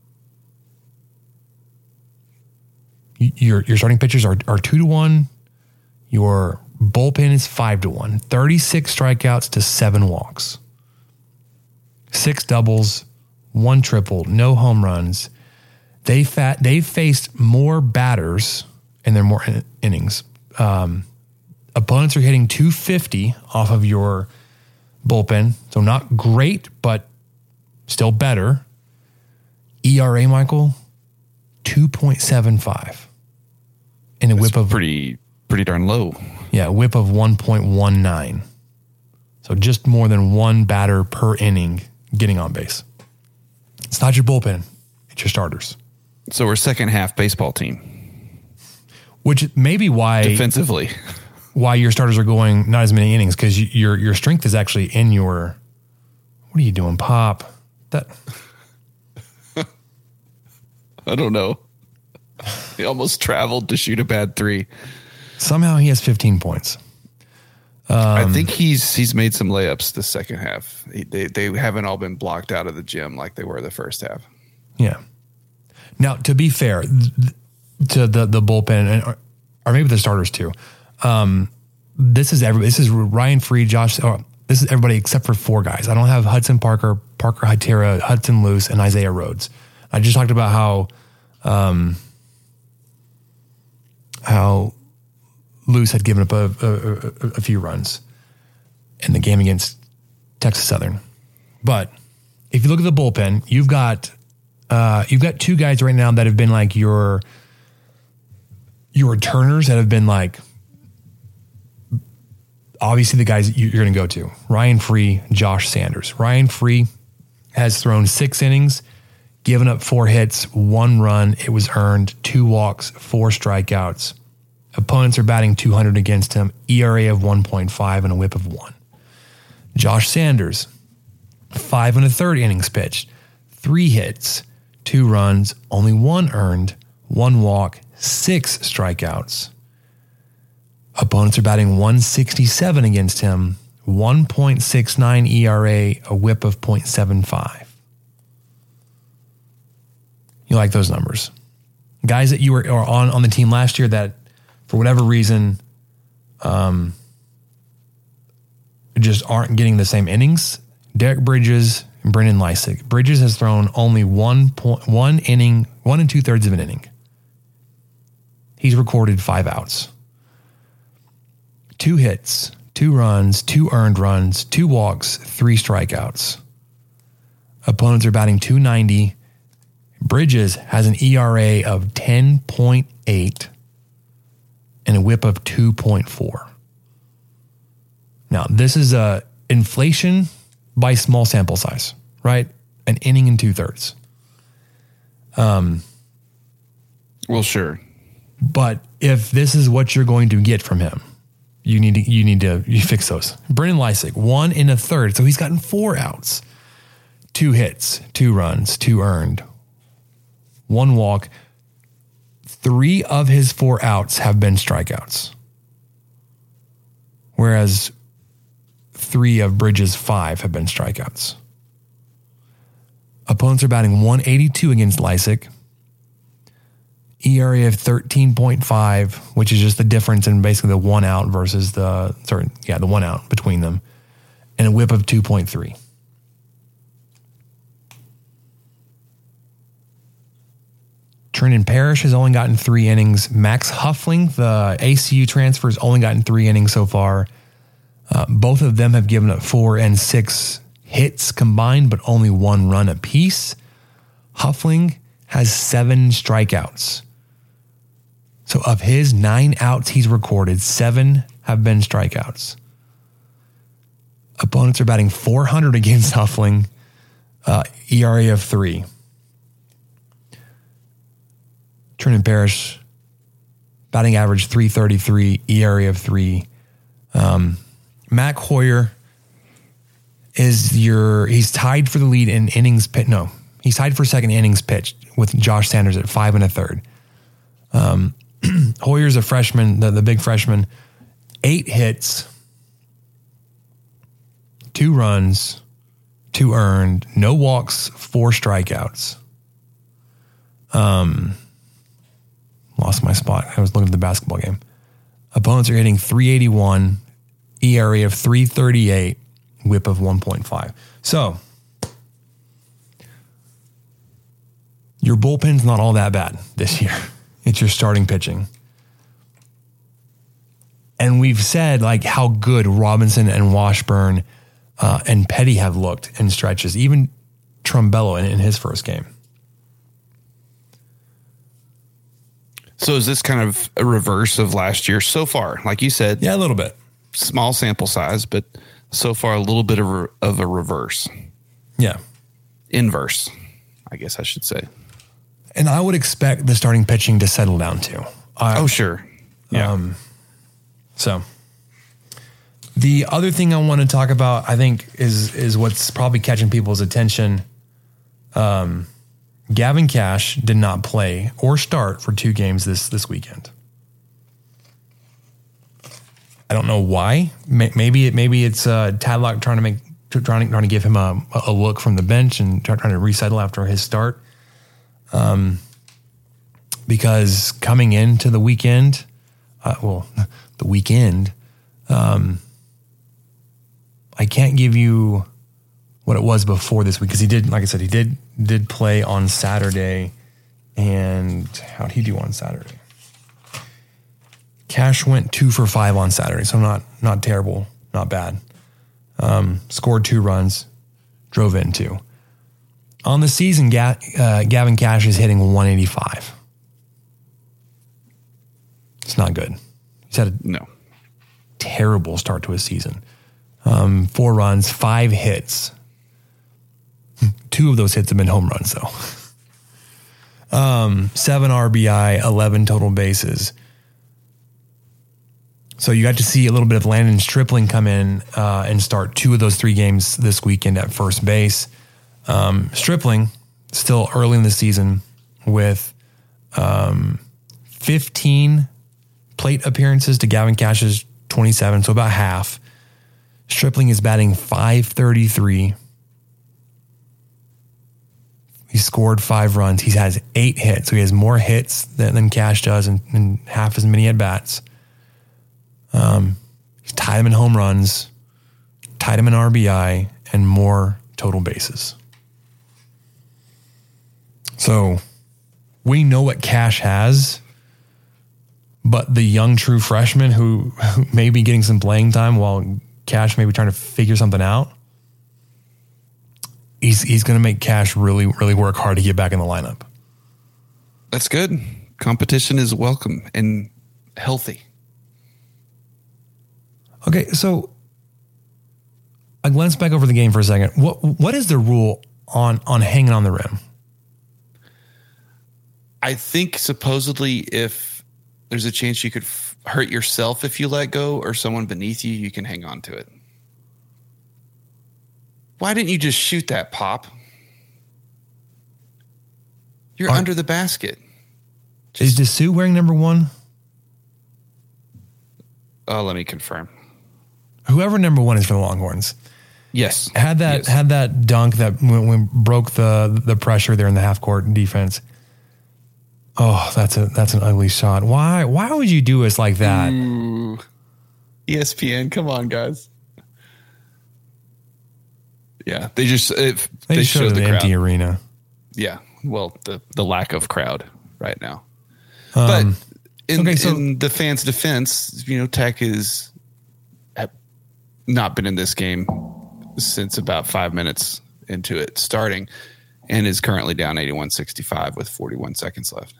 Your your starting pitchers are, are two to one. Your bullpen is five to one. thirty-six strikeouts to seven walks. Six doubles, one triple, no home runs. They fat they've faced more batters in their more in- innings. Um, opponents are hitting two fifty off of your bullpen, so not great, but still better. E R A, Michael, two point seven five. And a whip of pretty pretty darn low. Yeah, a whip of one point one nine. So just more than one batter per inning getting on base. It's not your bullpen, it's your starters. So we're second half baseball team. Which may be why Defensively. why your starters are going not as many innings, because your your strength is actually in your. What are you doing, Pop? That I don't know. He almost traveled to shoot a bad three. somehow he has fifteen points. I think he's he's made some layups the second half. He, they they haven't all been blocked out of the gym like they were the first half. Yeah. Now, to be fair th- to the the bullpen, and or, or maybe the starters too. Um, this is every. This is Ryan Free, Josh. Oh, this is everybody except for four guys. I don't have Hudson Parker, Parker Hytera, Hudson Luce, and Isaiah Rhodes. I just talked about how, um, how Luce had given up a, a, a, a few runs in the game against Texas Southern. But if you look at the bullpen, you've got uh, you've got two guys right now that have been like your your returners that have been like obviously the guys you're going to go to. Ryan Free, Josh Sanders. Ryan Free has thrown six innings, given up four hits, one run. It was earned, two walks, four strikeouts. Opponents are batting two hundred against him, E R A of one point five and a whip of one. Josh Sanders, five and a third innings pitched, three hits, two runs, only one earned, one walk, six strikeouts. Opponents are batting one sixty-seven against him, one point six nine E R A, a whip of point seven five. You like those numbers. Guys that you were or on, on the team last year that, for whatever reason, um, just aren't getting the same innings. Derek Bridges and Brendan Lysick. Bridges has thrown only one point one inning, one and two thirds of an inning. He's recorded five outs, two hits, two runs, two earned runs, two walks, three strikeouts. Opponents are batting two ninety. Bridges has an E R A of ten point eight and a whip of two point four. Now, this is a inflation by small sample size, right? an inning and two thirds. Um, well, sure. But if this is what you're going to get from him, you need to, you need to, you fix those. Brennan Lysick, one in a third. So he's gotten four outs, two hits, two runs, two earned, one walk. Three of his four outs have been strikeouts. Whereas three of Bridges' five have been strikeouts. Opponents are batting one eighty-two against Lysick. E R A of thirteen point five, which is just the difference in basically the one out versus the, sorry, yeah, the one out between them. And a whip of two point three. Trenton Parrish has only gotten three innings. Max Huffling, the A C U transfer, has only gotten three innings so far. Uh, both of them have given up four and six hits combined, but only one run apiece. Huffling has seven strikeouts. So of his nine outs he's recorded, seven have been strikeouts. Opponents are batting four hundred against Huffling, uh, E R A of three. Trenton Parrish, batting average three thirty-three, E R A of three. Um, Mac Hoyer is your, he's tied for the lead in innings pitched. No, he's tied for second innings pitched with Josh Sanders at five and a third. Um, Hoyer's a freshman, the, the big freshman, eight hits, two runs, two earned, no walks, four strikeouts. Um, Lost my spot. I was looking at the basketball game. Opponents are hitting three eighty-one, E R A of three thirty-eight, whip of one point five. So, your bullpen's not all that bad this year. It's your starting pitching. And we've said like how good Robinson and Washburn uh, and Petty have looked in stretches, even Trumbello in, in his first game. So is this kind of a reverse of last year so far? Like you said, Yeah, a little bit. small sample size, but so far a little bit of a, of a reverse. Yeah. Inverse, I guess I should say. And I would expect the starting pitching to settle down too. I, Oh, sure. Yeah. Um, so the other thing I want to talk about, I think, is is what's probably catching people's attention. Um, Gavin Cash did not play or start for two games this this weekend. I don't know why. Maybe it maybe it's uh, Tadlock trying to make trying trying to give him a a look from the bench and trying to resettle after his start. Um, because coming into the weekend, uh, well, the weekend, um, I can't give you what it was before this week because he did, like I said, he did did play on Saturday. And how'd he do on Saturday? Cash went two for five on Saturday, so not not terrible, not bad. Um, scored two runs, drove in two. On the season, Ga- uh, Gavin Cash is hitting one eighty-five. It's not good. He's had a No. terrible start to his season. Um, four runs, five hits. Two of those hits have been home runs, though. Um, seven R B I, eleven total bases. So you got to see a little bit of Landon Stripling come in uh, and start two of those three games this weekend at first base. Um, Stripling, still early in the season, with um, fifteen plate appearances to Gavin Cash's twenty-seven, so about half. Stripling is batting five thirty-three. He scored five runs. He has eight hits, so he has more hits than, than Cash does and, and half as many at-bats. Um, he's tied him in home runs, tied him in R B I, and more total bases. So we know what Cash has, but the young true freshman who, who may be getting some playing time while Cash may be trying to figure something out, he's he's going to make Cash really, really work hard to get back in the lineup. That's good. Competition is welcome and healthy. Okay, so I glanced back over the game for a second. What what is the rule on on hanging on the rim? I think supposedly if there's a chance you could f- hurt yourself if you let go or someone beneath you, you can hang on to it. Why didn't you just shoot that, Pop? You're Are, under the basket. Just, is Dessou wearing number one? Oh, let me confirm. Whoever number one is for the Longhorns. Yes. Had that yes. had that dunk that when, when broke the the pressure there in the half court defense. Oh, that's a that's an ugly shot. Why why would you do us like that? Ooh. E S P N, come on, guys. Yeah, they just it, they, they showed, showed an the crowd. empty arena. Yeah, well, the the lack of crowd right now. Um, but in, okay, so, in the fans' defense, you know, Tech has not been in this game since about five minutes into it starting, and is currently down eighty-one sixty-five with forty-one seconds left.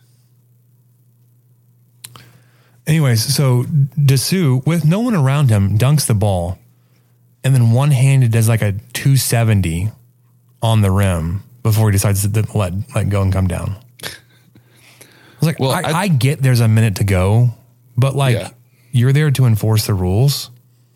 Anyways, so Dessou, with no one around him, dunks the ball, and then one-handed does like a two seventy on the rim before he decides to let let go and come down. I was like, well, I, I, I get there's a minute to go, but like yeah. you're there to enforce the rules.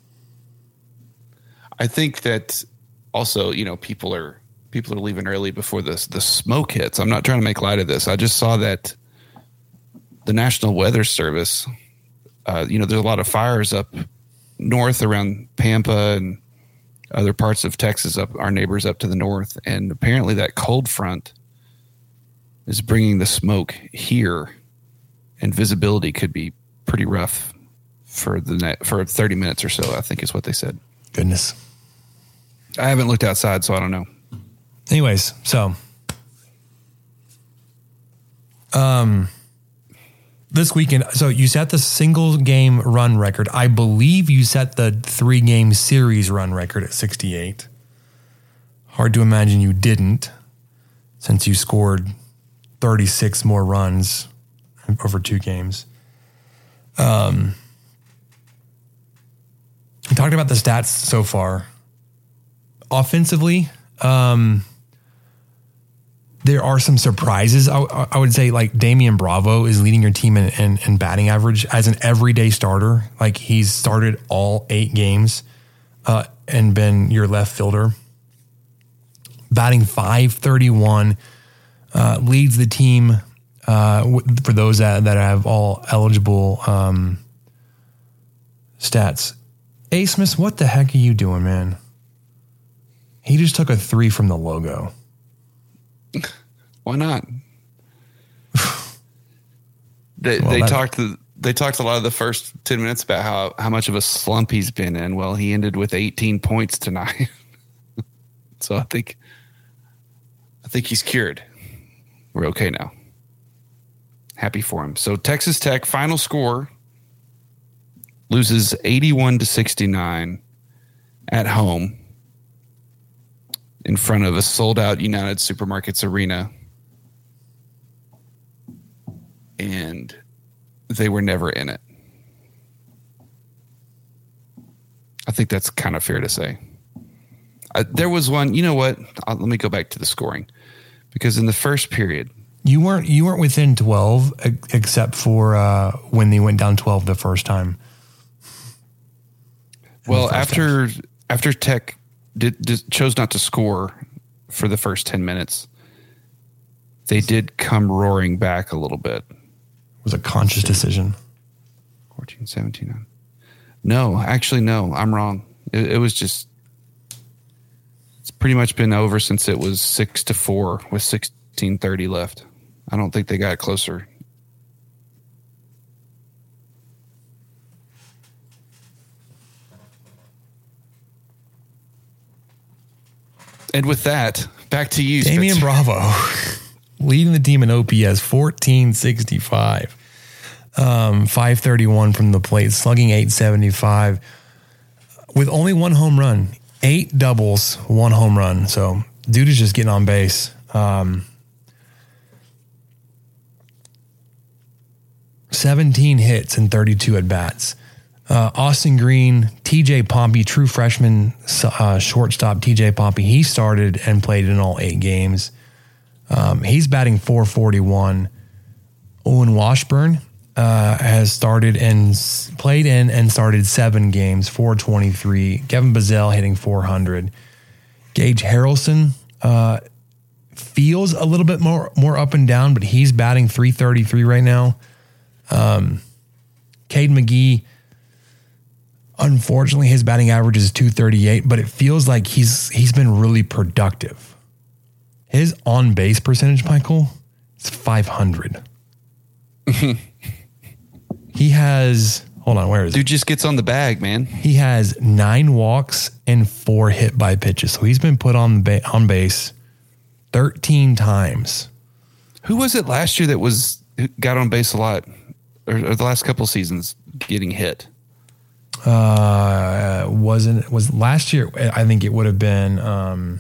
I think that also, you know, people are people are leaving early before this the smoke hits. I'm not trying to make light of this. I just saw that the National Weather Service, uh, you know, there's a lot of fires up north around Pampa and other parts of Texas, up our neighbors up to the north. And apparently that cold front is bringing the smoke here, and visibility could be pretty rough for the net, for thirty minutes or so, I think is what they said. Goodness. I haven't looked outside, so I don't know. Anyways, so um, this weekend, so you set the single game run record. I believe you set the three game series run record at sixty-eight. Hard to imagine you didn't, since you scored thirty-six more runs over two games. Um, we talked about the stats so far. Offensively, um, there are some surprises. I, I would say like Damian Bravo is leading your team in, in, in batting average as an everyday starter. Like he's started all eight games uh, and been your left fielder. Batting five thirty-one, uh, leads the team uh, w- for those that, that have all eligible um, stats. A. Smith, what the heck are you doing, man? He just took a three from the logo. Why not? they well, they that, talked they talked a lot of the first ten minutes about how, how much of a slump he's been in. Well, he ended with eighteen points tonight. So I think I think he's cured. We're okay now. Happy for him. So Texas Tech final score loses eighty-one to sixty-nine at home in front of a sold-out United Supermarkets arena. And they were never in it. I think that's kind of fair to say. Uh, there was one, you know what? Uh, let me go back to the scoring. Because in the first period, You weren't you weren't within twelve except for uh, when they went down twelve the first time. Well, after half. after Tech did, did chose not to score for the first ten minutes, they did come roaring back a little bit. It was a conscious decision. fourteen, seventeen. No, actually, no, I'm wrong. It, it was just, it's pretty much been over since it was six to four with sixteen thirty left. I don't think they got closer. And with that, back to you, Damian Spencer. Bravo leading the team in O P S, fourteen sixty-five. Um, five thirty-one from the plate, slugging eight seventy-five with only one home run, eight doubles, one home run. So dude is just getting on base. Um, seventeen hits and thirty-two at bats. Uh, Austin Green, T J Pompey, true freshman uh, shortstop T J Pompey. He started and played in all eight games. Um, he's batting four forty-one. Owen Washburn uh, has started and s- played in and started seven games, four twenty-three. Kevin Bazell hitting four hundred. Gage Harrelson uh, feels a little bit more more up and down, but he's batting three thirty-three right now. Um, Cade McGee, unfortunately, his batting average is two thirty-eight, but it feels like he's he's been really productive. His on base percentage, Michael, is five hundred. He has, hold on, where is it? Dude just gets on the bag, man. He has nine walks and four hit by pitches. So he's been put on ba- on base thirteen times. Who was it last year that was who got on base a lot, or, or the last couple seasons getting hit? Uh, wasn't was last year? I think it would have been um,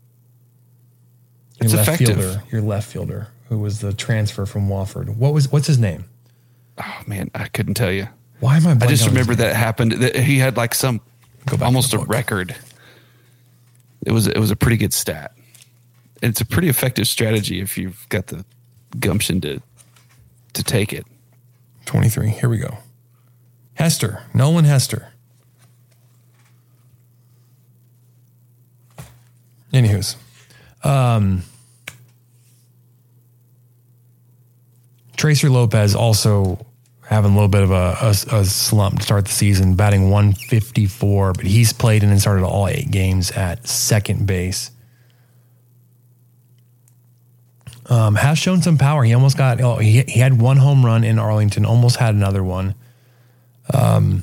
your It's left effective. fielder. Your left fielder, who was the transfer from Wofford. What was what's his name? Oh man, I couldn't tell you. Why am I? I blanking just on his remember name? that happened. That he had like some Go back almost to a the book. record. It was it was a pretty good stat. And it's a pretty effective strategy if you've got the gumption to to take it. twenty-three. Here we go. Hester, Nolan Hester. Anywho's, um, Tracer Lopez also having a little bit of a, a, a slump to start the season, batting one fifty-four, but he's played in and started all eight games at second base. Um, has shown some power. He almost got, oh, he, he had one home run in Arlington, almost had another one. Um,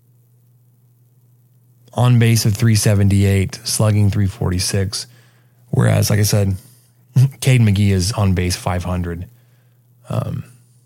on base of three seventy-eight, slugging three forty-six. Whereas, like I said, Cade McGee is on base five hundred. Um,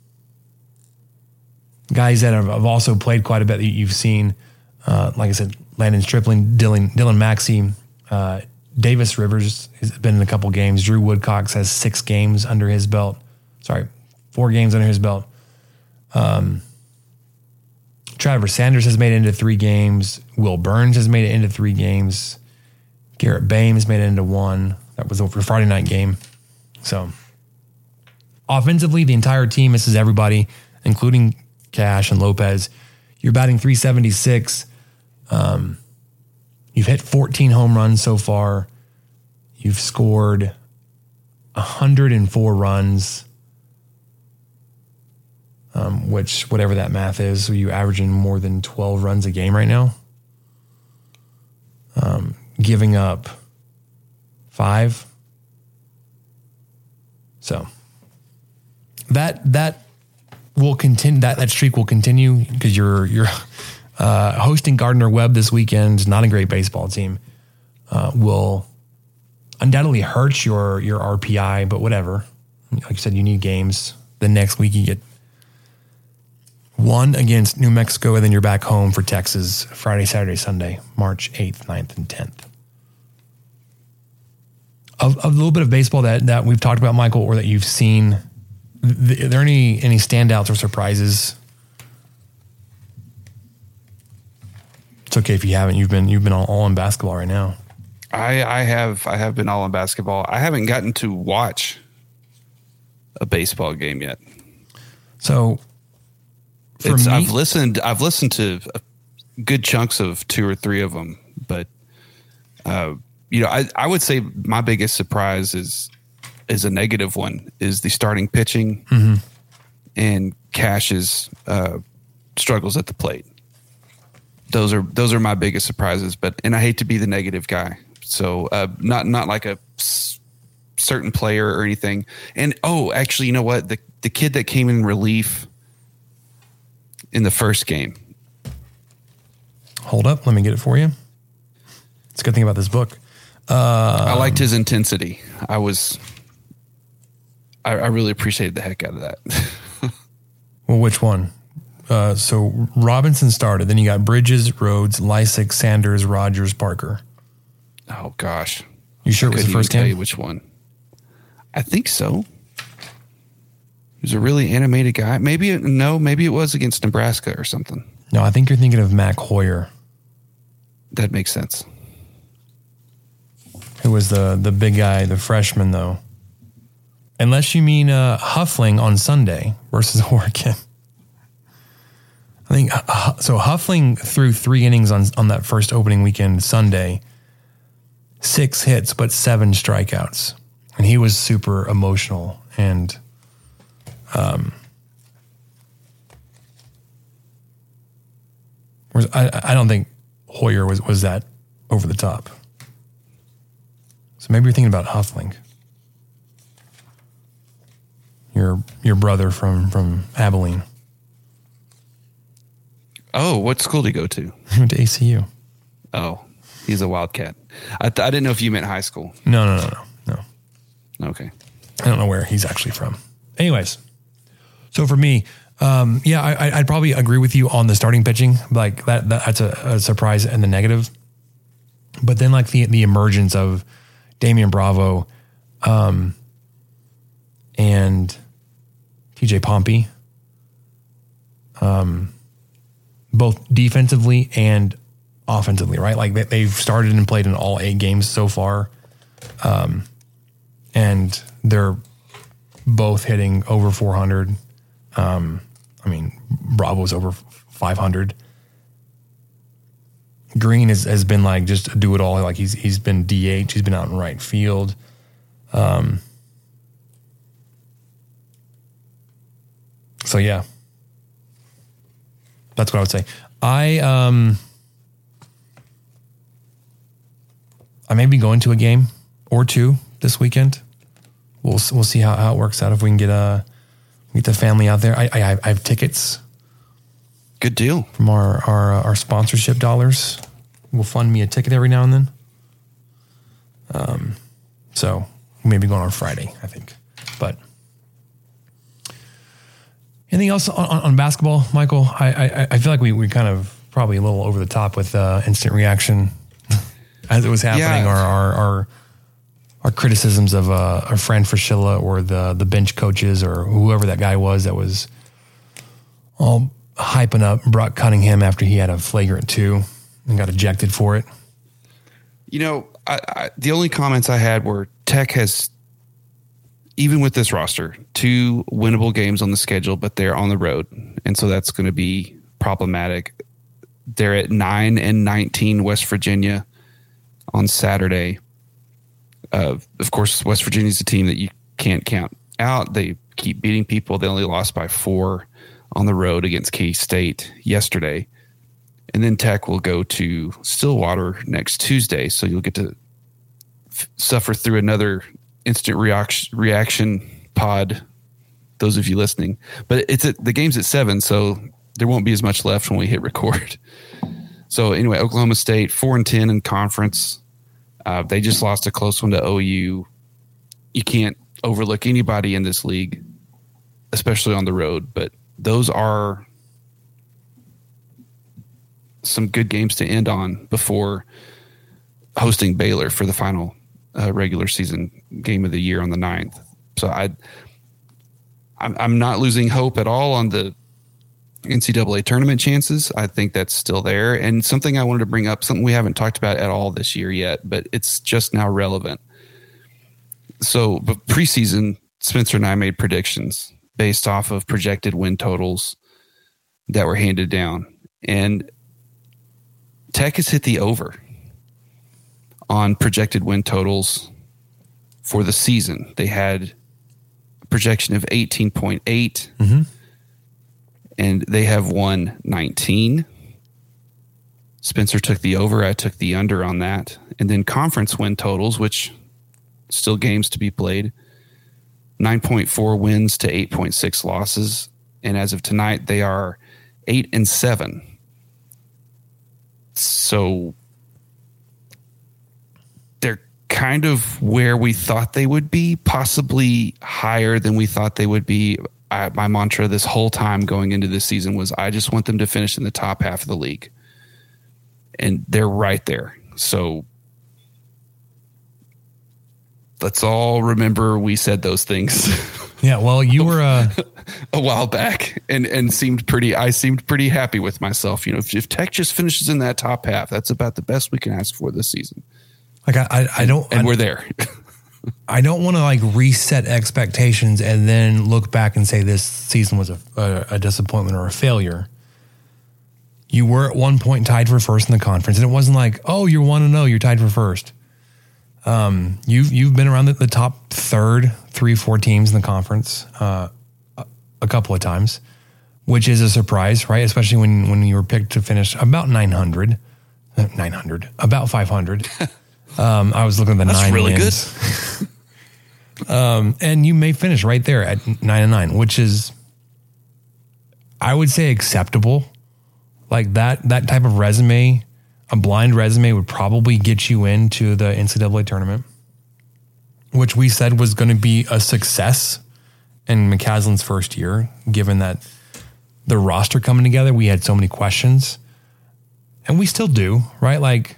guys that have, have also played quite a bit that you've seen, uh, like I said, Landon Stripling, Dylan, Dylan Maxey, uh, Davis Rivers has been in a couple games. Drew Woodcox has six games under his belt. Sorry, four games under his belt. Um, Travis Sanders has made it into three games. Will Burns has made it into three games. Garrett Bain has made it into one. That was over Friday night game. So offensively, the entire team misses everybody, including Cash and Lopez. You're batting three seventy-six. Um, you've hit fourteen home runs so far. You've scored one hundred four runs, um, which, whatever that math is, so you're averaging more than twelve runs a game right now. Um, giving up five. So that that will continue. That that streak will continue because you're you're uh, hosting Gardner Webb this weekend. Not a great baseball team. Uh, will undoubtedly hurt your your R P I, but whatever. Like you said, you need games. The next week you get one against New Mexico, and then you're back home for Texas Friday, Saturday, Sunday, March eighth, ninth, and tenth. Of, of a little bit of baseball that, that we've talked about, Michael, or that you've seen, th- are there any any standouts or surprises? It's okay if you haven't. You've been you've been all, all in basketball right now. I I have I have been all in basketball. I haven't gotten to watch a baseball game yet. So for It's, me, I've listened. I've listened to good chunks of two or three of them, but uh, you know, I, I would say my biggest surprise is is a negative one is the starting pitching mm-hmm. and Cash's uh, struggles at the plate. Those are those are my biggest surprises. But and I hate to be the negative guy, so uh, not not like a s- certain player or anything. And oh, actually, you know what? The the kid that came in relief in the first game. Hold up, let me get it for you. It's a good thing about this book. Uh, I liked his intensity. I was, I, I really appreciated the heck out of that. Well, which one? Uh, so Robinson started. Then you got Bridges, Rhodes, Lysick, Sanders, Rogers, Parker. Oh gosh, You sure it was the couldn't first even tell game? you which one. I think so. He was a really animated guy. Maybe it, no, maybe it was against Nebraska or something. No, I think you're thinking of Mac Hoyer, That makes sense. who was the the big guy, the freshman, though. Unless you mean uh, Huffling on Sunday versus Oregon. I think uh, so. Huffling threw three innings on on that first opening weekend Sunday, six hits but seven strikeouts, and he was super emotional. And um, I I don't think Hoyer was was that over the top. So maybe you're thinking about Huffling, your your brother from from Abilene. Oh, what school did he go to? He went to A C U. Oh, he's a Wildcat. I, th- I didn't know if you meant high school. No, no, no, no, no. Okay. I don't know where he's actually from. Anyways, so for me, um, yeah, I, I'd probably agree with you on the starting pitching. Like that, that that's a, a surprise and the negative. But then, like the the emergence of Damian Bravo, um, and T J Pompey, um, both defensively and offensively, right? Like they, they've started and played in all eight games so far. Um, and they're both hitting over four hundred. Um, I mean, Bravo's over five hundred. Green has, has been like just do it all. Like he's he's been D H. He's been out in right field. Um, so yeah, that's what I would say. I um, I may be going to a game or two this weekend. We'll we'll see how, how it works out if we can get uh get the family out there. I I, I have tickets. Good deal. From our our our sponsorship dollars. Will fund me a ticket every now and then. Um, so maybe going on Friday, I think. But anything else on, on, on basketball, Michael? I, I I feel like we we kind of probably a little over the top with uh, instant reaction as it was happening. Yeah. Our our our our criticisms of uh, our friend Fraschilla or the the bench coaches or whoever that guy was that was all hyping up Brock Cunningham after he had a flagrant two and got ejected for it. You know, I, I, the only comments I had were Tech has, even with this roster, two winnable games on the schedule, but they're on the road. And so that's going to be problematic. They're at nine and nineteen West Virginia on Saturday. Uh, of course, West Virginia's a team that you can't count out. They keep beating people. They only lost by four on the road against K-State yesterday. And then Tech will go to Stillwater next Tuesday. So you'll get to f- suffer through another instant reaction, reaction pod, those of you listening. But it's at, the game's at seven, so there won't be as much left when we hit record. So anyway, Oklahoma State, four and ten in conference. Uh, they just lost a close one to O U. You can't overlook anybody in this league, especially on the road. But those are some good games to end on before hosting Baylor for the final uh, regular season game of the year on the ninth. So I, I'm, I'm not losing hope at all on the N C double A tournament chances. I think that's still there. And something I wanted to bring up, something we haven't talked about at all this year yet, but it's just now relevant. So but preseason, Spencer and I made predictions based off of projected win totals that were handed down. And Tech has hit the over on projected win totals for the season. They had a projection of eighteen point eight, Mm-hmm. and they have won nineteen. Spencer took the over. I took the under on that. And then conference win totals, which still games to be played, nine point four wins to eight point six losses. And as of tonight, they are eight and seven. So they're kind of where we thought they would be, possibly higher than we thought they would be. I, my mantra this whole time going into this season was I just want them to finish in the top half of the league. And they're right there. So let's all remember we said those things Yeah, well, you were uh, a while back and, and seemed pretty, I seemed pretty happy with myself. You know, if, if Tech just finishes in that top half, that's about the best we can ask for this season. Like, I, I, I don't, and I, we're there. I don't want to like reset expectations and then look back and say this season was a, a, a disappointment or a failure. You were at one point tied for first in the conference, and it wasn't like, oh, you're one and oh, you're tied for first. Um, you've you've been around the, the top third, three, four teams in the conference uh, a, a couple of times, which is a surprise, right? Especially when when you were picked to finish about nine hundred, uh, nine hundred, about five hundred. um, I was looking at the That's nine really wins. good. um, and you may finish right there at nine and nine, which is, I would say, acceptable. Like that that type of resume. A blind resume would probably get you into the N C double A tournament, which we said was going to be a success in McCaslin's first year, given that the roster coming together, we had so many questions, and we still do, right? Like,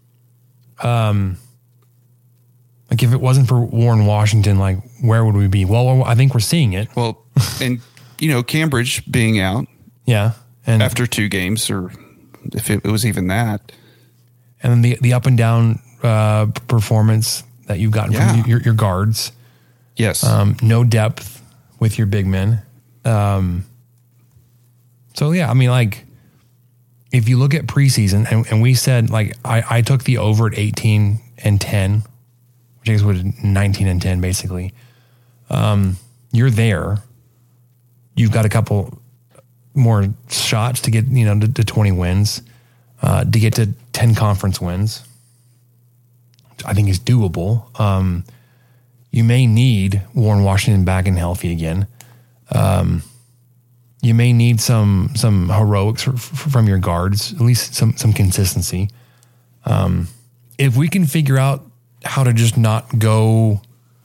um, like if it wasn't for Warren Washington, like where would we be? Well, I think we're seeing it. Well, and you know, Cambridge being out, yeah, and after two games, or if it, it was even that. And then the, the up and down uh, performance that you've gotten yeah. from your, your guards. Yes. Um, no depth with your big men. Um, so, yeah, I mean, like, if you look at preseason, and, and we said, like, I, I took the over at eighteen and ten, which I guess was nineteen and ten, basically. Um, you're there. You've got a couple more shots to get, you know, to, to twenty wins. Uh, to get to ten conference wins, which I think is doable. Um, you may need Warren Washington back and healthy again. Um, you may need some some heroics f- f- from your guards, at least some some consistency. Um, if we can figure out how to just not go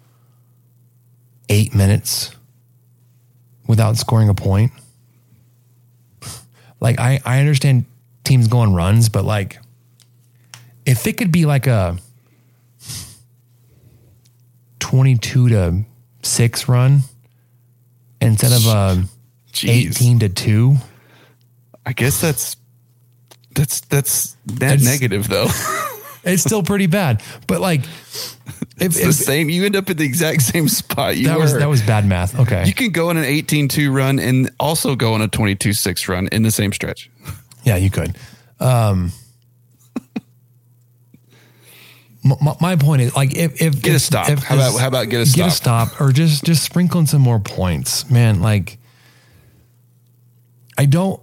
eight minutes without scoring a point, like I, I understand teams go on runs, but like if it could be like a twenty-two to six run instead of a Jeez. eighteen to two, I guess that's that's that's that It's- negative though. it's still pretty bad. But like if, It's the if same. You end up in the exact same spot you that were. was that was bad math. Okay. You can go on an eighteen two run and also go on a twenty-two six run in the same stretch. Yeah, you could. Um, my, my point is, like, if if Get a if- stop. if How about- how about get a Get a stop? stop, or just just sprinkle in some more points, man. Like, I don't.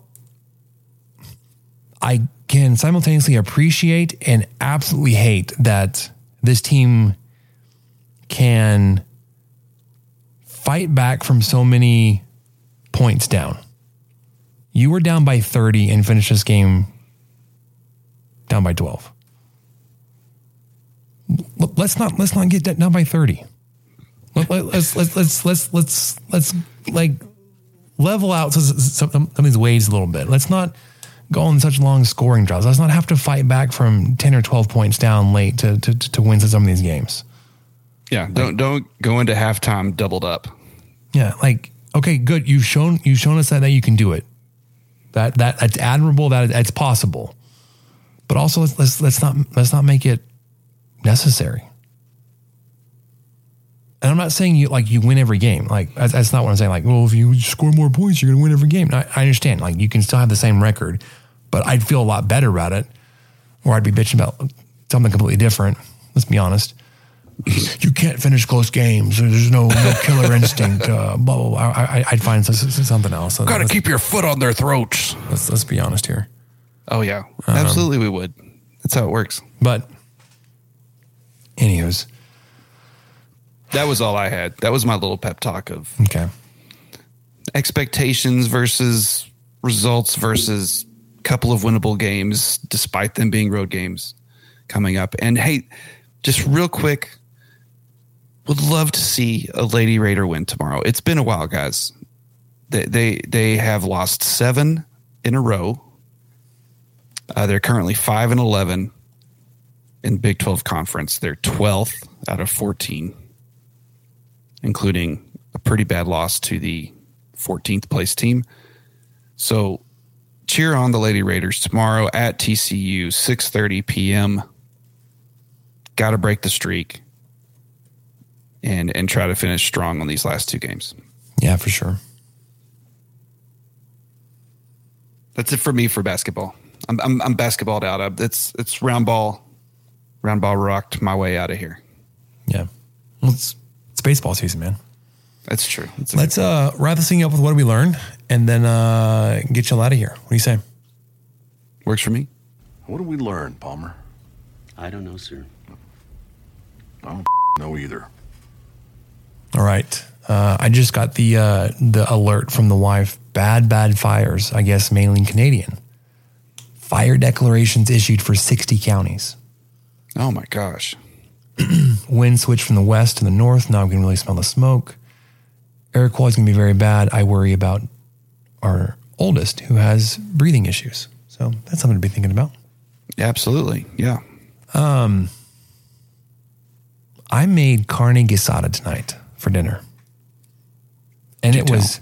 I can simultaneously appreciate and absolutely hate that this team can fight back from so many points down. You were down by thirty and finished this game down by twelve. Let's not let's not get that down by thirty. Let, let, let's let's let's let's let's let's like level out some, some, some of these waves a little bit. Let's not go on such long scoring droughts. Let's not have to fight back from ten or twelve points down late to to to win some of these games. Yeah, don't don't go into halftime doubled up. Yeah, like okay, good. You've shown you've shown us that, that you can do it. That that that's admirable. That it's possible, but also let's let's let's not let's not make it necessary. And I'm not saying you like you win every game. Like that's, that's not what I'm saying. Like, well, if you score more points, you're going to win every game. I, I understand. Like you can still have the same record, but I'd feel a lot better about it, or I'd be bitching about something completely different. Let's be honest. You can't finish close games. There's no, no killer instinct. Uh, blah, blah, blah. I, I, I'd find something else. Got to let's, keep your foot on their throats. let's, let's be honest here. Oh yeah, absolutely we would. That's how it works. But, anyways. That was all I had. That was my little pep talk of Okay. expectations versus results versus couple of winnable games, despite them being road games coming up. And hey, just real quick, would love to see a Lady Raider win tomorrow. It's been a while, guys. They they they have lost seven in a row. Uh, they're currently five and eleven in Big twelve Conference. They're twelfth out of fourteen, including a pretty bad loss to the fourteenth place team. So cheer on the Lady Raiders tomorrow at T C U, six thirty p.m. Got to break the streak and and try to finish strong on these last two games. Yeah, for sure. That's it for me for basketball. I'm I'm, I'm basketballed out. It's it's round ball, round ball rocked my way out of here. Yeah, well, it's it's baseball season, man. That's true. That's Let's uh, wrap this thing up with what we learned, and then uh, get you out of here. What do you say? Works for me. What did we learn, Palmer? I don't know, sir. I don't know either. All right. Uh, I just got the uh, the alert from the wife. Bad, bad fires. I guess mainly Canadian. Fire declarations issued for sixty counties. Oh my gosh. Wind switched from the west to the north. Now we can really smell the smoke. Air quality is going to be very bad. I worry about our oldest who has breathing issues. So that's something to be thinking about. Absolutely. Yeah. Um, I made carne asada tonight for dinner. And Do it tell. was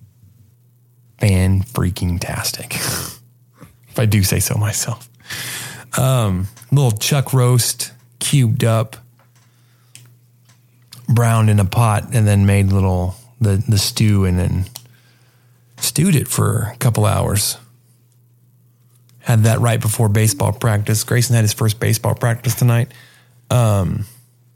fan-freaking-tastic, if I do say so myself. Um, little chuck roast, cubed up, browned in a pot, and then made little the the stew, and then stewed it for a couple hours. Had that right before baseball practice. Grayson had his first baseball practice tonight. Um,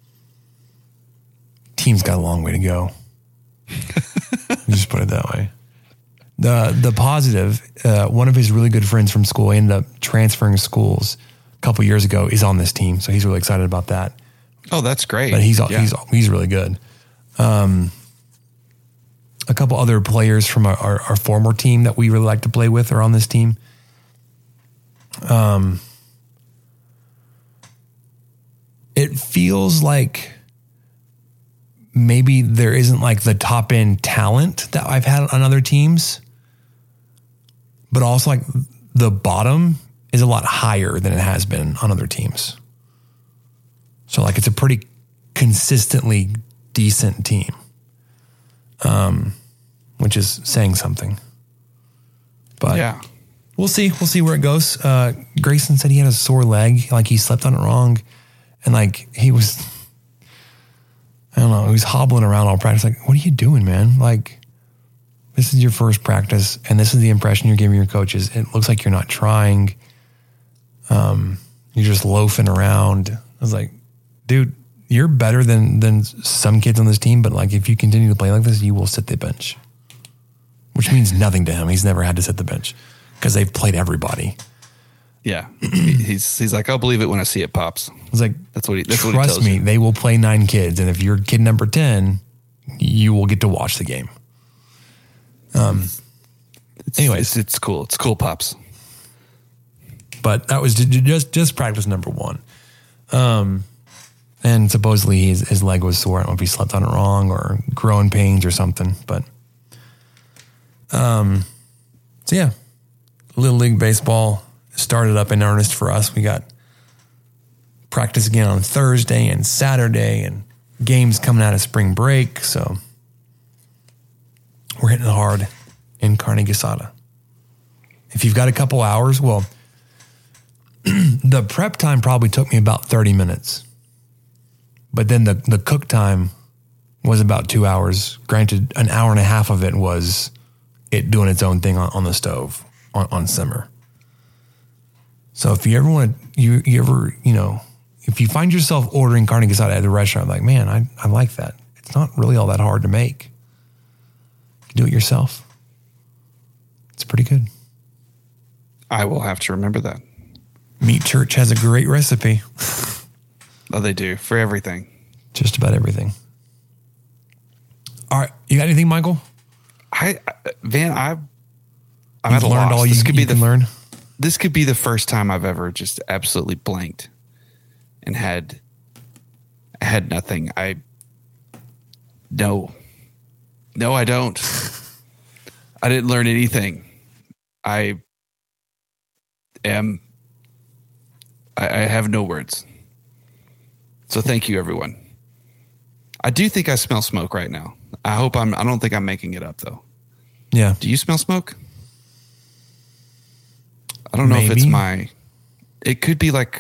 team's got a long way to go. Just put it that way. The the positive, uh, one of his really good friends from school, he ended up transferring schools a couple years ago, is on this team. So he's really excited about that. Oh, that's great. But he's Yeah. he's he's really good. Um, a couple other players from our, our, our former team that we really like to play with are on this team. Um, it feels like maybe there isn't like the top end talent that I've had on other teams, but also like the bottom is a lot higher than it has been on other teams. So like it's a pretty consistently decent team, um, which is saying something. But Yeah. we'll see. We'll see where it goes. Uh, Grayson said he had a sore leg, like he slept on it wrong, and like he was, I don't know, he was hobbling around all practice. Like, what are you doing, man? Like, this is your first practice, and this is the impression you're giving your coaches. It looks like you're not trying. Um, you're just loafing around. I was like, dude, you're better than than some kids on this team, but like if you continue to play like this, you will sit the bench. Which means nothing to him. He's never had to sit the bench because they've played everybody. Yeah. he's he's like, I'll believe it when I see it, Pops. It's like, That's what he that's what he trust tells me, you. they will play nine kids, and if you're kid number ten, you will get to watch the game. Um. It's, anyways. it's, it's cool. It's cool, Pops. But that was ju- ju- just just practice number one. Um, and supposedly his, his leg was sore. I don't know if he slept on it wrong or growing pains or something. But um, so yeah, Little League Baseball started up in earnest for us. We got practice again on Thursday and Saturday, and games coming out of spring break. So we're hitting it hard in Carne Asada. If you've got a couple hours, well, the prep time probably took me about thirty minutes. But then the, the cook time was about two hours. Granted, an hour and a half of it was it doing its own thing on, on the stove, on, on simmer. So if you ever want to, you, you ever, you know, if you find yourself ordering carne asada at the restaurant, like, man, I, I like that. It's not really all that hard to make. You can do it yourself. It's pretty good. I will have to remember that. Meat Church has a great recipe. Oh, they do for everything. Just about everything. All right. You got anything, Michael? I, I Van, I, I'm You've at a learned loss. all you, this could you be the can learn? This could be the first time I've ever just absolutely blanked and had had nothing. I no, no, I don't. I didn't learn anything. I am. I, I have no words. So thank you, everyone. I do think I smell smoke right now. I hope I'm, I don't think I'm making it up though. Yeah. Do you smell smoke? I don't know Maybe. if it's my, it could be like,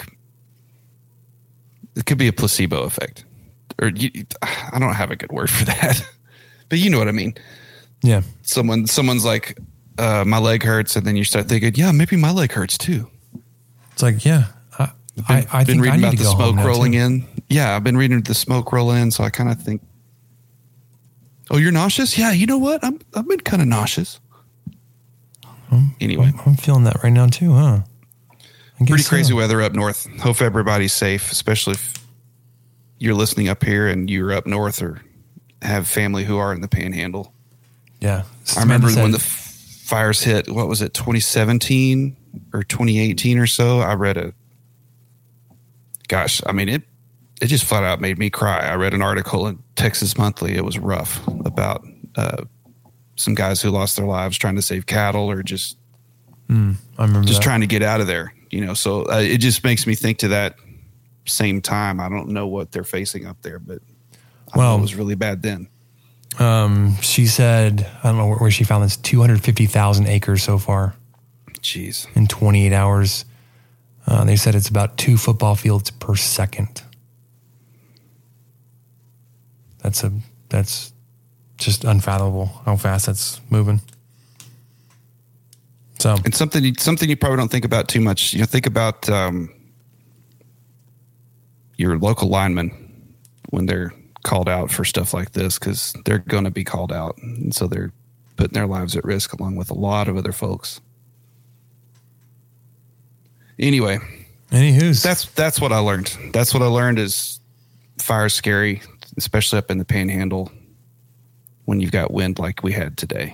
it could be a placebo effect. Or you, I don't have a good word for that, but you know what I mean? Yeah. Someone, someone's like, uh, my leg hurts. And then you start thinking, yeah, maybe my leg hurts too. It's like, yeah, I, Been, I, I been think reading I need about to the go home smoke now, rolling too. in. Yeah, I've been reading the smoke roll in, so I kind of think, oh, you're nauseous? Yeah, you know what? I'm I've been kind of nauseous. I'm, Anyway, I'm, I'm feeling that right now too, huh? I guess pretty crazy so. weather up north. Hope everybody's safe, especially if you're listening up here and you're up north or have family who are in the Panhandle. Yeah, I remember Samantha when the said- f- fires hit. What was it, twenty seventeen or twenty eighteen or so? I read a. Gosh, I mean it. It just flat out made me cry. I read an article in Texas Monthly. It was rough about uh, some guys who lost their lives trying to save cattle or just I remember just that. trying to get out of there. You know, so uh, it just makes me think to that same time. I don't know what they're facing up there, but I Well- know it was really bad then. Um, she said, I don't know where, where she found this, two hundred fifty thousand acres so far Jeez. in twenty-eight hours. Uh, they said it's about two football fields per second. That's a, that's just unfathomable how fast that's moving. So, And something you, something you probably don't think about too much. You know, think about um, your local linemen when they're called out for stuff like this, because they're going to be called out, and so they're putting their lives at risk along with a lot of other folks. Anyway, anywho's, that's that's what I learned. That's what I learned is fire's scary, especially up in the Panhandle when you've got wind like we had today.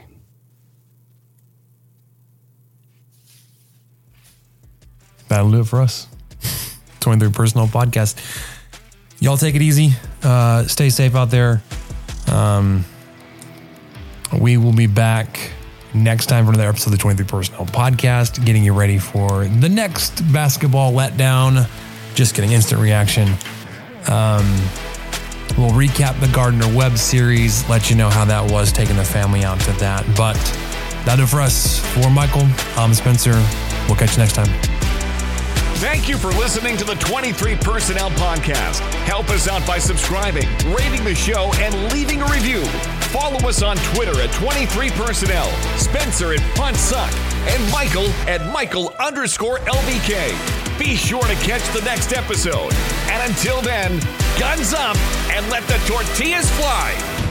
that'll do it for us. twenty-three Personnel Podcast. Y'all take it easy. Uh, stay safe out there. Um, we will be back next time for another episode of the twenty-three Personnel Podcast, getting you ready for the next basketball letdown. Just kidding. Instant reaction. Um, we'll recap the Gardner Webb series, let you know how that was, taking the family out to that. But that'll do it for us. For Michael, I'm Spencer. We'll catch you next time. Thank you for listening to the twenty-three Personnel Podcast. Help us out by subscribing, rating the show, and leaving a review. Follow us on Twitter at twenty-three Personnel, Spencer at Punt Suck, and Michael at Michael underscore L B K. Be sure to catch the next episode. And until then, guns up and let the tortillas fly.